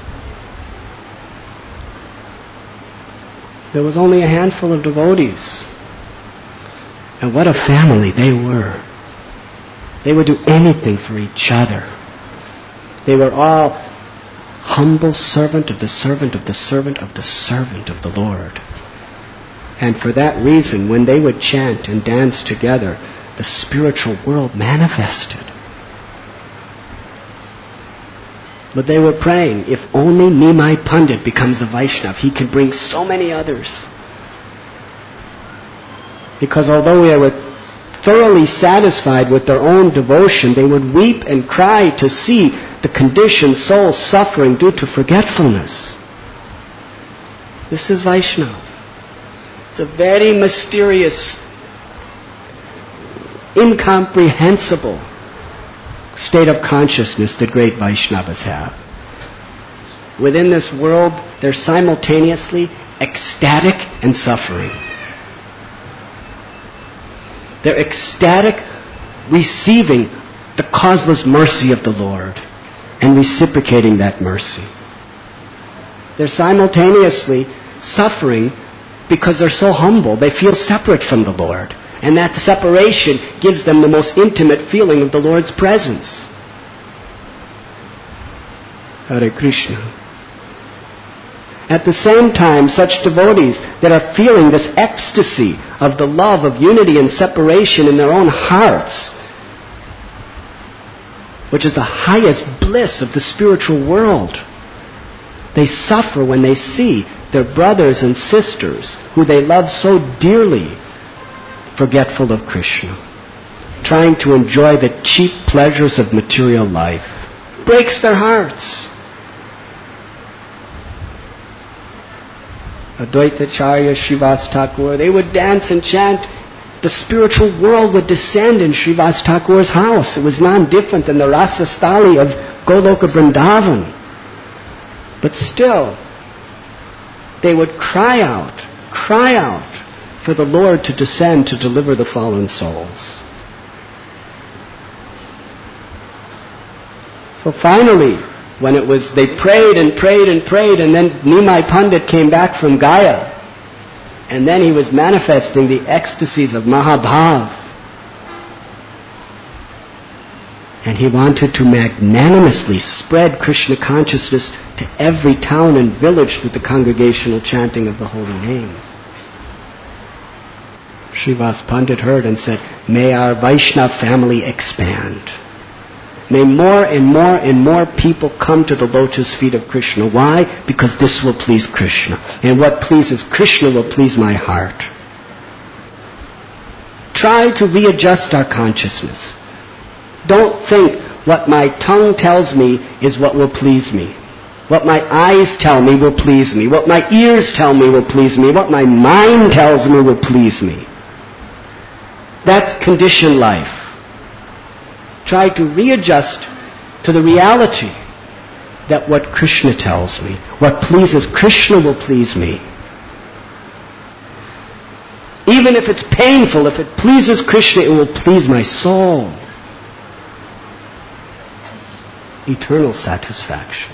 There was only a handful of devotees. And what a family they were. They would do anything for each other. They were all humble servant of the servant of the servant of the servant of the Lord. And for that reason, when they would chant and dance together, the spiritual world manifested. But they were praying, if only Nimai Pandit becomes a Vaishnav, he can bring so many others. Because although they were thoroughly satisfied with their own devotion, they would weep and cry to see the conditioned soul suffering due to forgetfulness. This is Vaishnav. It's a very mysterious, incomprehensible state of consciousness that great Vaishnavas have. within this world, they're simultaneously ecstatic and suffering. They're ecstatic, receiving the causeless mercy of the Lord and reciprocating that mercy. They're simultaneously suffering because they're so humble. They feel separate from the Lord. And that separation gives them the most intimate feeling of the Lord's presence. Hare Krishna. At the same time, such devotees that are feeling this ecstasy of the love of unity and separation in their own hearts, which is the highest bliss of the spiritual world, they suffer when they see their brothers and sisters who they love so dearly forgetful of Krishna, trying to enjoy the cheap pleasures of material life. Breaks their hearts. Advaitacharya, Srivas Thakur, they would dance and chant. The spiritual world would descend in Srivas Thakur's house. It was none different than the Rasa Stali of Goloka Vrindavan. But still, they would cry out, cry out for the Lord to descend to deliver the fallen souls. So finally, when it was, they prayed and prayed and prayed, and then Nimai Pandit came back from Gaya, and then he was manifesting the ecstasies of Mahabhav. And he wanted to magnanimously spread Krishna consciousness to every town and village through the congregational chanting of the holy names. Srivas Pandit heard and said, "May our Vaishnava family expand. May more and more and more people come to the lotus feet of Krishna." Why? Because this will please Krishna. And what pleases Krishna will please my heart. Try to readjust our consciousness. Don't think what my tongue tells me is what will please me. What my eyes tell me will please me. What my ears tell me will please me. What my mind tells me will please me. That's conditioned life. Try to readjust to the reality that what Krishna tells me, what pleases Krishna will please me. Even if it's painful, if it pleases Krishna, it will please my soul. Eternal satisfaction.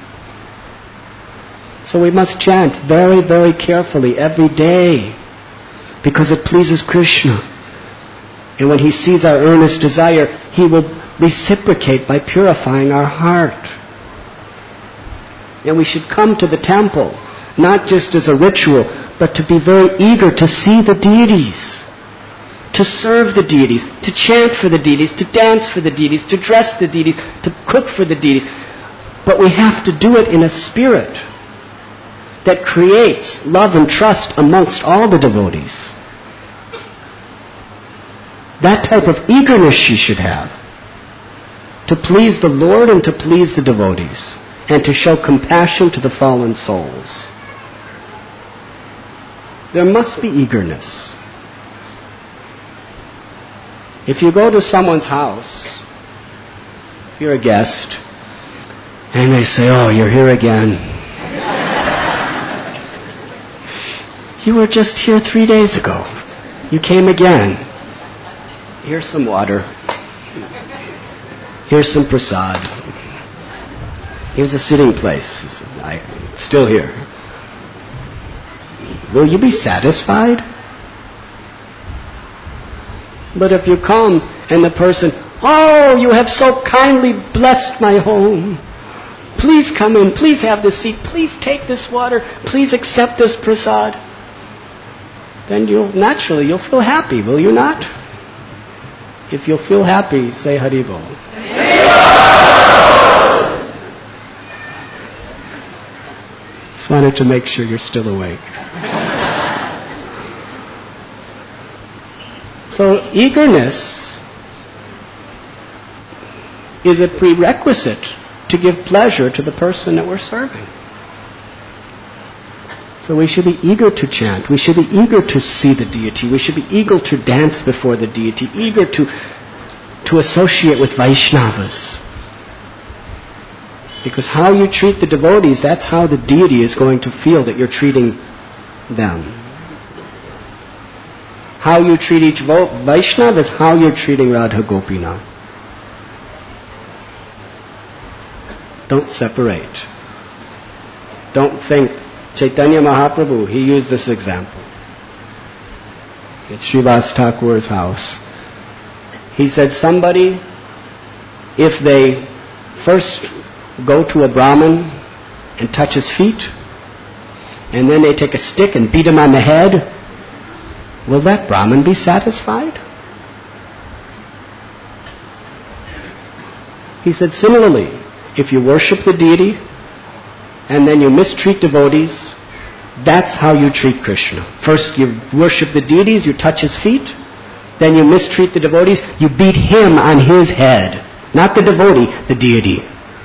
So we must chant very, very carefully every day because it pleases Krishna. And when He sees our earnest desire, He will reciprocate by purifying our heart. And we should come to the temple, not just as a ritual, but to be very eager to see the deities, to serve the deities, to chant for the deities, to dance for the deities, to dress the deities, to cook for the deities. But we have to do it in a spirit that creates love and trust amongst all the devotees. That type of eagerness she should have to please the Lord and to please the devotees and to show compassion to the fallen souls. There must be eagerness. If you go to someone's house, if you're a guest, and they say, "Oh, you're here again. You were just here three days ago. You came again. Here's some water. Here's some prasad. Here's a sitting place. I'm still here. Will you be satisfied?" But if you come and the person, "Oh, you have so kindly blessed my home. Please come in. Please have this seat. Please take this water. Please accept this prasad," then you'll naturally, you'll feel happy, will you not? If you'll feel happy, say Hari Bol. Just wanted to make sure you're still awake. So eagerness is a prerequisite to give pleasure to the person that we're serving. So we should be eager to chant. We should be eager to see the deity. We should be eager to dance before the deity, eager to, to associate with Vaishnavas. Because how you treat the devotees, that's how the deity is going to feel that you're treating them. How you treat each Vaishnava is how you're treating Radha Gopinath. Don't separate. Don't think. Chaitanya Mahaprabhu, he used this example at Srivas Thakur's house. He said somebody, if they first go to a Brahmin and touch his feet, and then they take a stick and beat him on the head, will that Brahmin be satisfied? He said, similarly, if you worship the deity and then you mistreat devotees, that's how you treat Krishna. First you worship the deities, you touch his feet, then you mistreat the devotees, you beat him on his head. Not the devotee, the deity.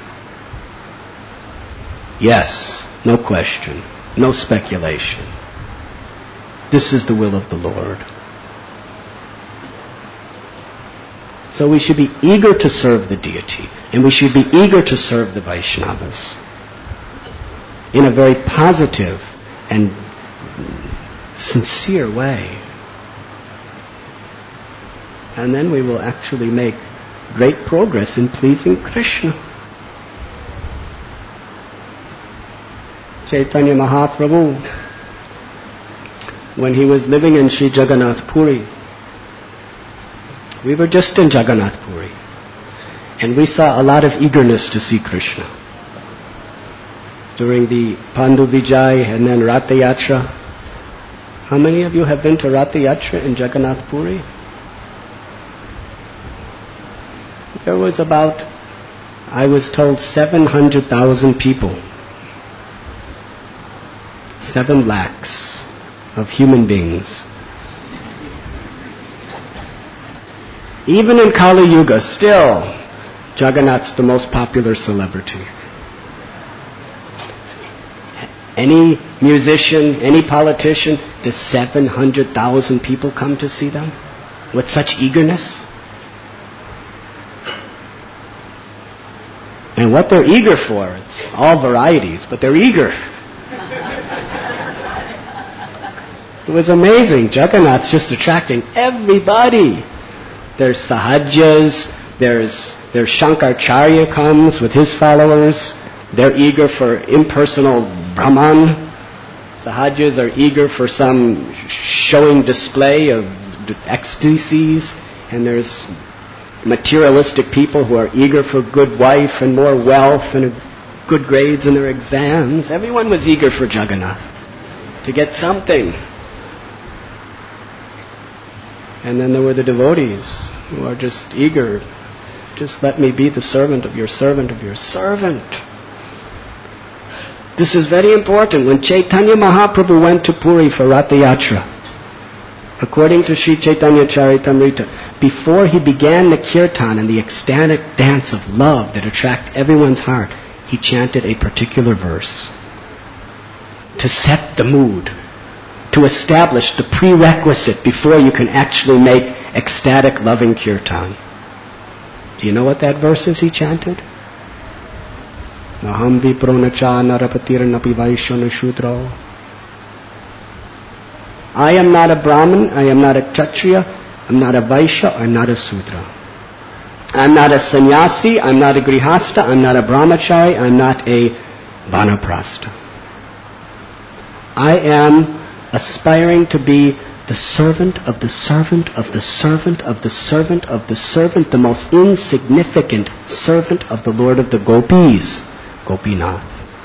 Yes, no question, no speculation. This is the will of the Lord. So we should be eager to serve the deity, and we should be eager to serve the Vaishnavas in a very positive and sincere way. And then we will actually make great progress in pleasing Krishna. Chaitanya Mahaprabhu, when he was living in Sri Jagannath Puri, we were just in Jagannath Puri, and we saw a lot of eagerness to see Krishna. During the Pandu Vijay and then Ratha Yatra. How many of you have been to Ratha Yatra in Jagannath Puri? There was about, I was told, seven hundred thousand people. Seven lakhs of human beings. Even in Kali Yuga, still, Jagannath's the most popular celebrity. Any musician, any politician, does seven hundred thousand people come to see them with such eagerness? And what they're eager for, it's all varieties, but they're eager. It was amazing. Jagannath's just attracting everybody. There's Sahajas, there's, there's Shankaracharya comes with his followers. They're eager for impersonal Brahman. Sahajas are eager for some showing display of ecstasies. And there's materialistic people who are eager for good wife and more wealth and good grades in their exams. Everyone was eager for Jagannath to get something. And then there were the devotees who are just eager. Just let me be the servant of your servant of your servant. This is very important. When Chaitanya Mahaprabhu went to Puri for Ratha Yatra, according to Sri Chaitanya Charitamrita, before he began the kirtan and the ecstatic dance of love that attracted everyone's heart, he chanted a particular verse to set the mood, to establish the prerequisite before you can actually make ecstatic loving kirtan. Do you know what that verse is he chanted? Naham vipro nacha narapatir napi vaishya shudra. I am not a Brahmin, I am not a Kshatriya, I'm not a Vaishya, I'm not a Sudra. I'm not a sannyasi, I'm not a grihastha, I'm not a brahmachari, I'm not a vanaprastha. I am aspiring to be the servant of the servant of the servant of the servant of the servant, the most insignificant servant of the Lord of the Gopis, Gopinath.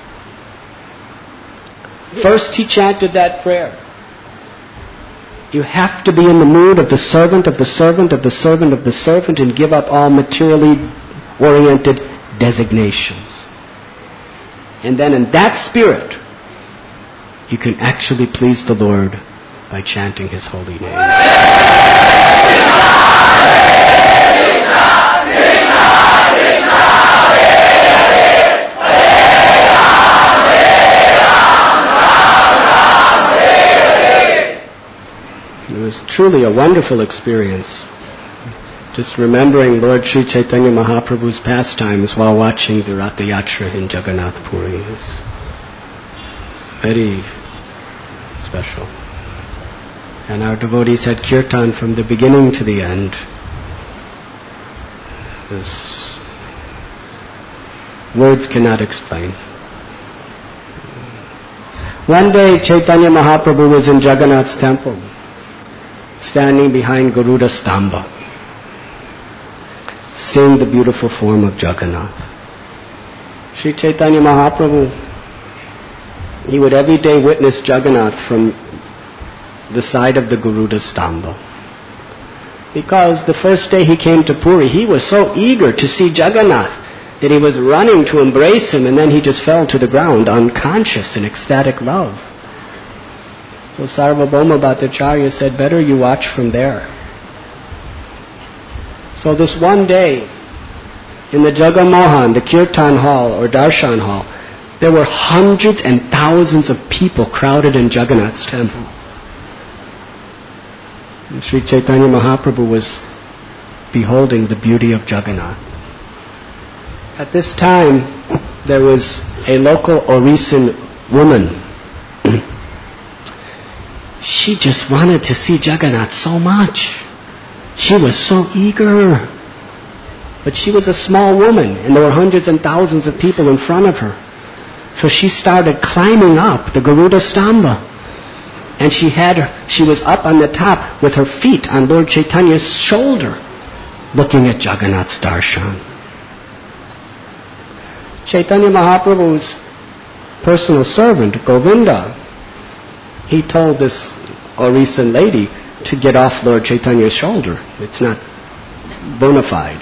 First he chanted that prayer. You have to be in the mood of the servant of the servant of the servant of the servant and give up all materially oriented designations. And then in that spirit, you can actually please the Lord by chanting His holy name. It was truly a wonderful experience just remembering Lord Sri Chaitanya Mahaprabhu's pastimes while watching the Ratha Yatra in Jagannath Puri. It's, it's very special. And our devotees had kirtan from the beginning to the end. This words cannot explain. One day Chaitanya Mahaprabhu was in Jagannath's temple, standing behind Garuda Stamba, seeing the beautiful form of Jagannath. Sri Chaitanya Mahaprabhu, he would every day witness Jagannath from the side of the Garuda Stamba. Because the first day he came to Puri, he was so eager to see Jagannath that he was running to embrace him, and then he just fell to the ground unconscious in ecstatic love. So Sarvabhauma Bhattacharya said, better you watch from there. So this one day, in the Jagamohan, the Kirtan hall or Darshan hall, there were hundreds and thousands of people crowded in Jagannath's temple. And Sri Chaitanya Mahaprabhu was beholding the beauty of Jagannath. At this time, there was a local Orisan woman. She just wanted to see Jagannath so much. She was so eager. But she was a small woman, and there were hundreds and thousands of people in front of her. So she started climbing up the Garuda Stamba. And she had her, she was up on the top with her feet on Lord Chaitanya's shoulder, looking at Jagannath's darshan. Chaitanya Mahaprabhu's personal servant, Govinda, he told this Orisan lady to get off Lord Chaitanya's shoulder. It's not bona fide.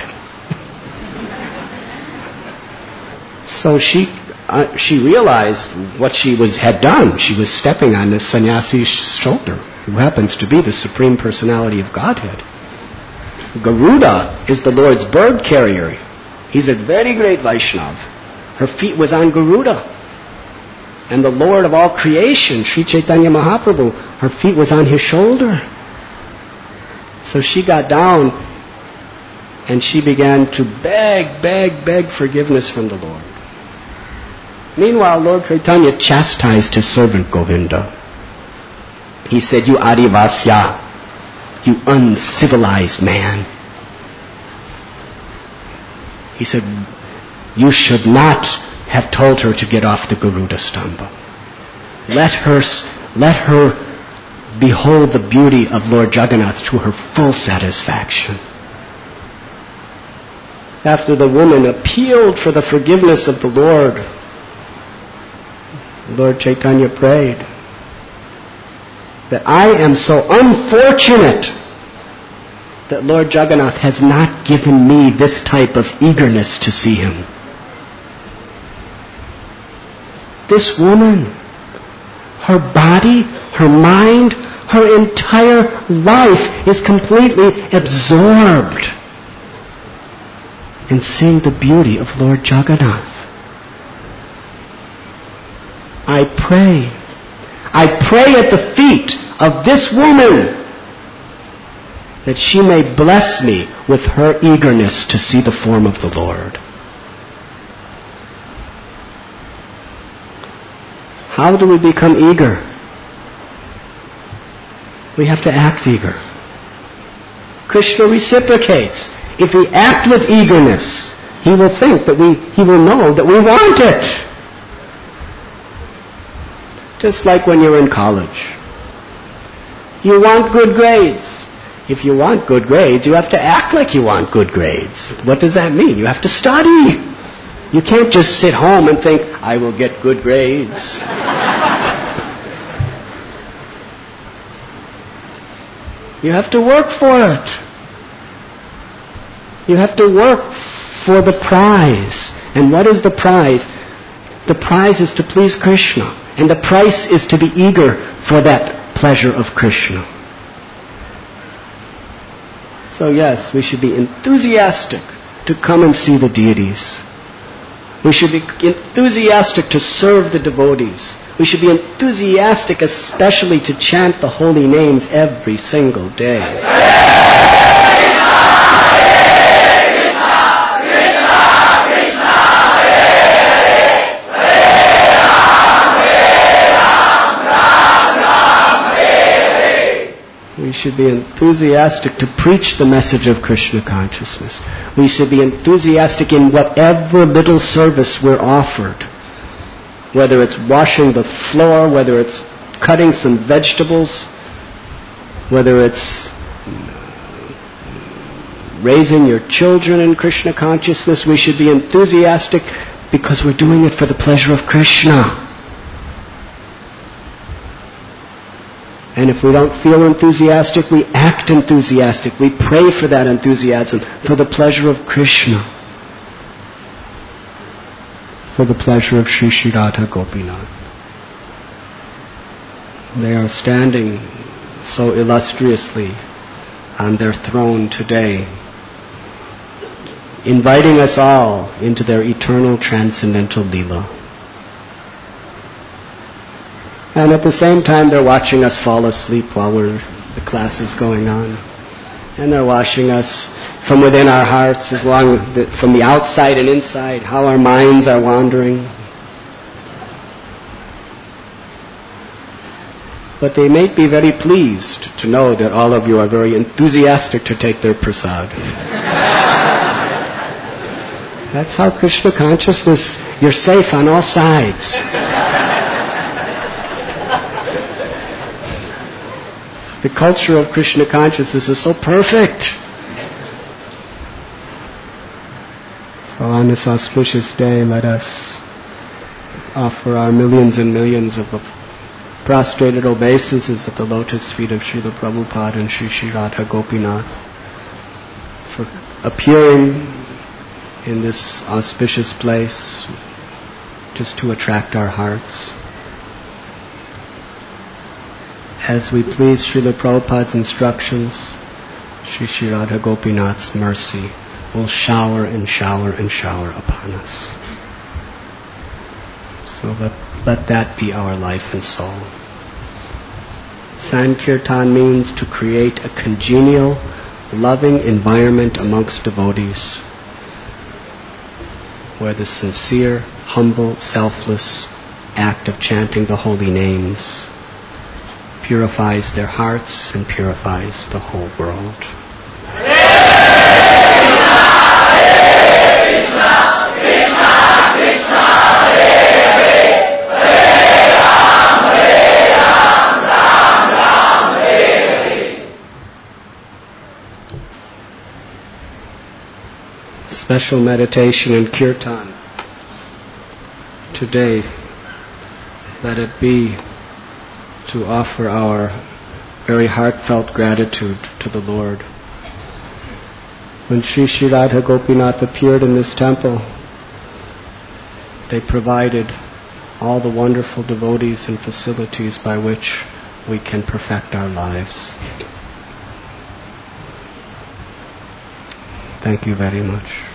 So she uh, she realized what she was had done. She was stepping on this sannyasi's shoulder, who happens to be the Supreme Personality of Godhead. Garuda is the Lord's bird carrier. He's a very great Vaishnava. Her feet was on Garuda. And the Lord of all creation, Sri Chaitanya Mahaprabhu, her feet was on his shoulder. So she got down and she began to beg, beg, beg forgiveness from the Lord. Meanwhile, Lord Chaitanya chastised his servant Govinda. He said, you Adivasya, you uncivilized man. He said, you should not have told her to get off the Garuda Stamba. Let her, let her behold the beauty of Lord Jagannath to her full satisfaction. After the woman appealed for the forgiveness of the Lord, Lord Chaitanya prayed that I am so unfortunate that Lord Jagannath has not given me this type of eagerness to see him. This woman, her body, her mind, her entire life is completely absorbed in seeing the beauty of Lord Jagannath. I pray, I pray at the feet of this woman that she may bless me with her eagerness to see the form of the Lord. How do we become eager? We have to act eager. Krishna reciprocates. If we act with eagerness, he will think that we, he will know that we want it. Just like when you're in college. You want good grades. If you want good grades, you have to act like you want good grades. What does that mean? You have to study. You can't just sit home and think, I will get good grades. You have to work for it. You have to work for the prize. And what is the prize? The prize is to please Krishna. And the price is to be eager for that pleasure of Krishna. So yes, we should be enthusiastic to come and see the deities. We should be enthusiastic to serve the devotees. We should be enthusiastic especially to chant the holy names every single day. should be enthusiastic to preach the message of Krishna consciousness. We should be enthusiastic in whatever little service we're offered. Whether it's washing the floor, whether it's cutting some vegetables, whether it's raising your children in Krishna consciousness, we should be enthusiastic because we're doing it for the pleasure of Krishna. And if we don't feel enthusiastic, we act enthusiastic. We pray for that enthusiasm, for the pleasure of Krishna, for the pleasure of Sri Sri Radha Gopinath. They are standing so illustriously on their throne today, inviting us all into their eternal transcendental Leela. And at the same time, they're watching us fall asleep while we're, the class is going on. And they're watching us from within our hearts, as long from the outside and inside, how our minds are wandering. But they may be very pleased to know that all of you are very enthusiastic to take their prasad. That's how Krishna consciousness, you're safe on all sides. The culture of Krishna consciousness is so perfect. So on this auspicious day, let us offer our millions and millions of prostrated obeisances at the lotus feet of Srila Prabhupada and Sri Sri Radha Gopinath for appearing in this auspicious place just to attract our hearts. As we please Srila Prabhupada's instructions, Sri Sri Radha Gopinath's mercy will shower and shower and shower upon us. So let, let that be our life and soul. Sankirtan means to create a congenial, loving environment amongst devotees, where the sincere, humble, selfless act of chanting the holy names purifies their hearts and purifies the whole world. Special meditation and kirtan today, let it be to offer our very heartfelt gratitude to the Lord. When Sri Sri Radha Gopinath appeared in this temple, they provided all the wonderful devotees and facilities by which we can perfect our lives. Thank you very much.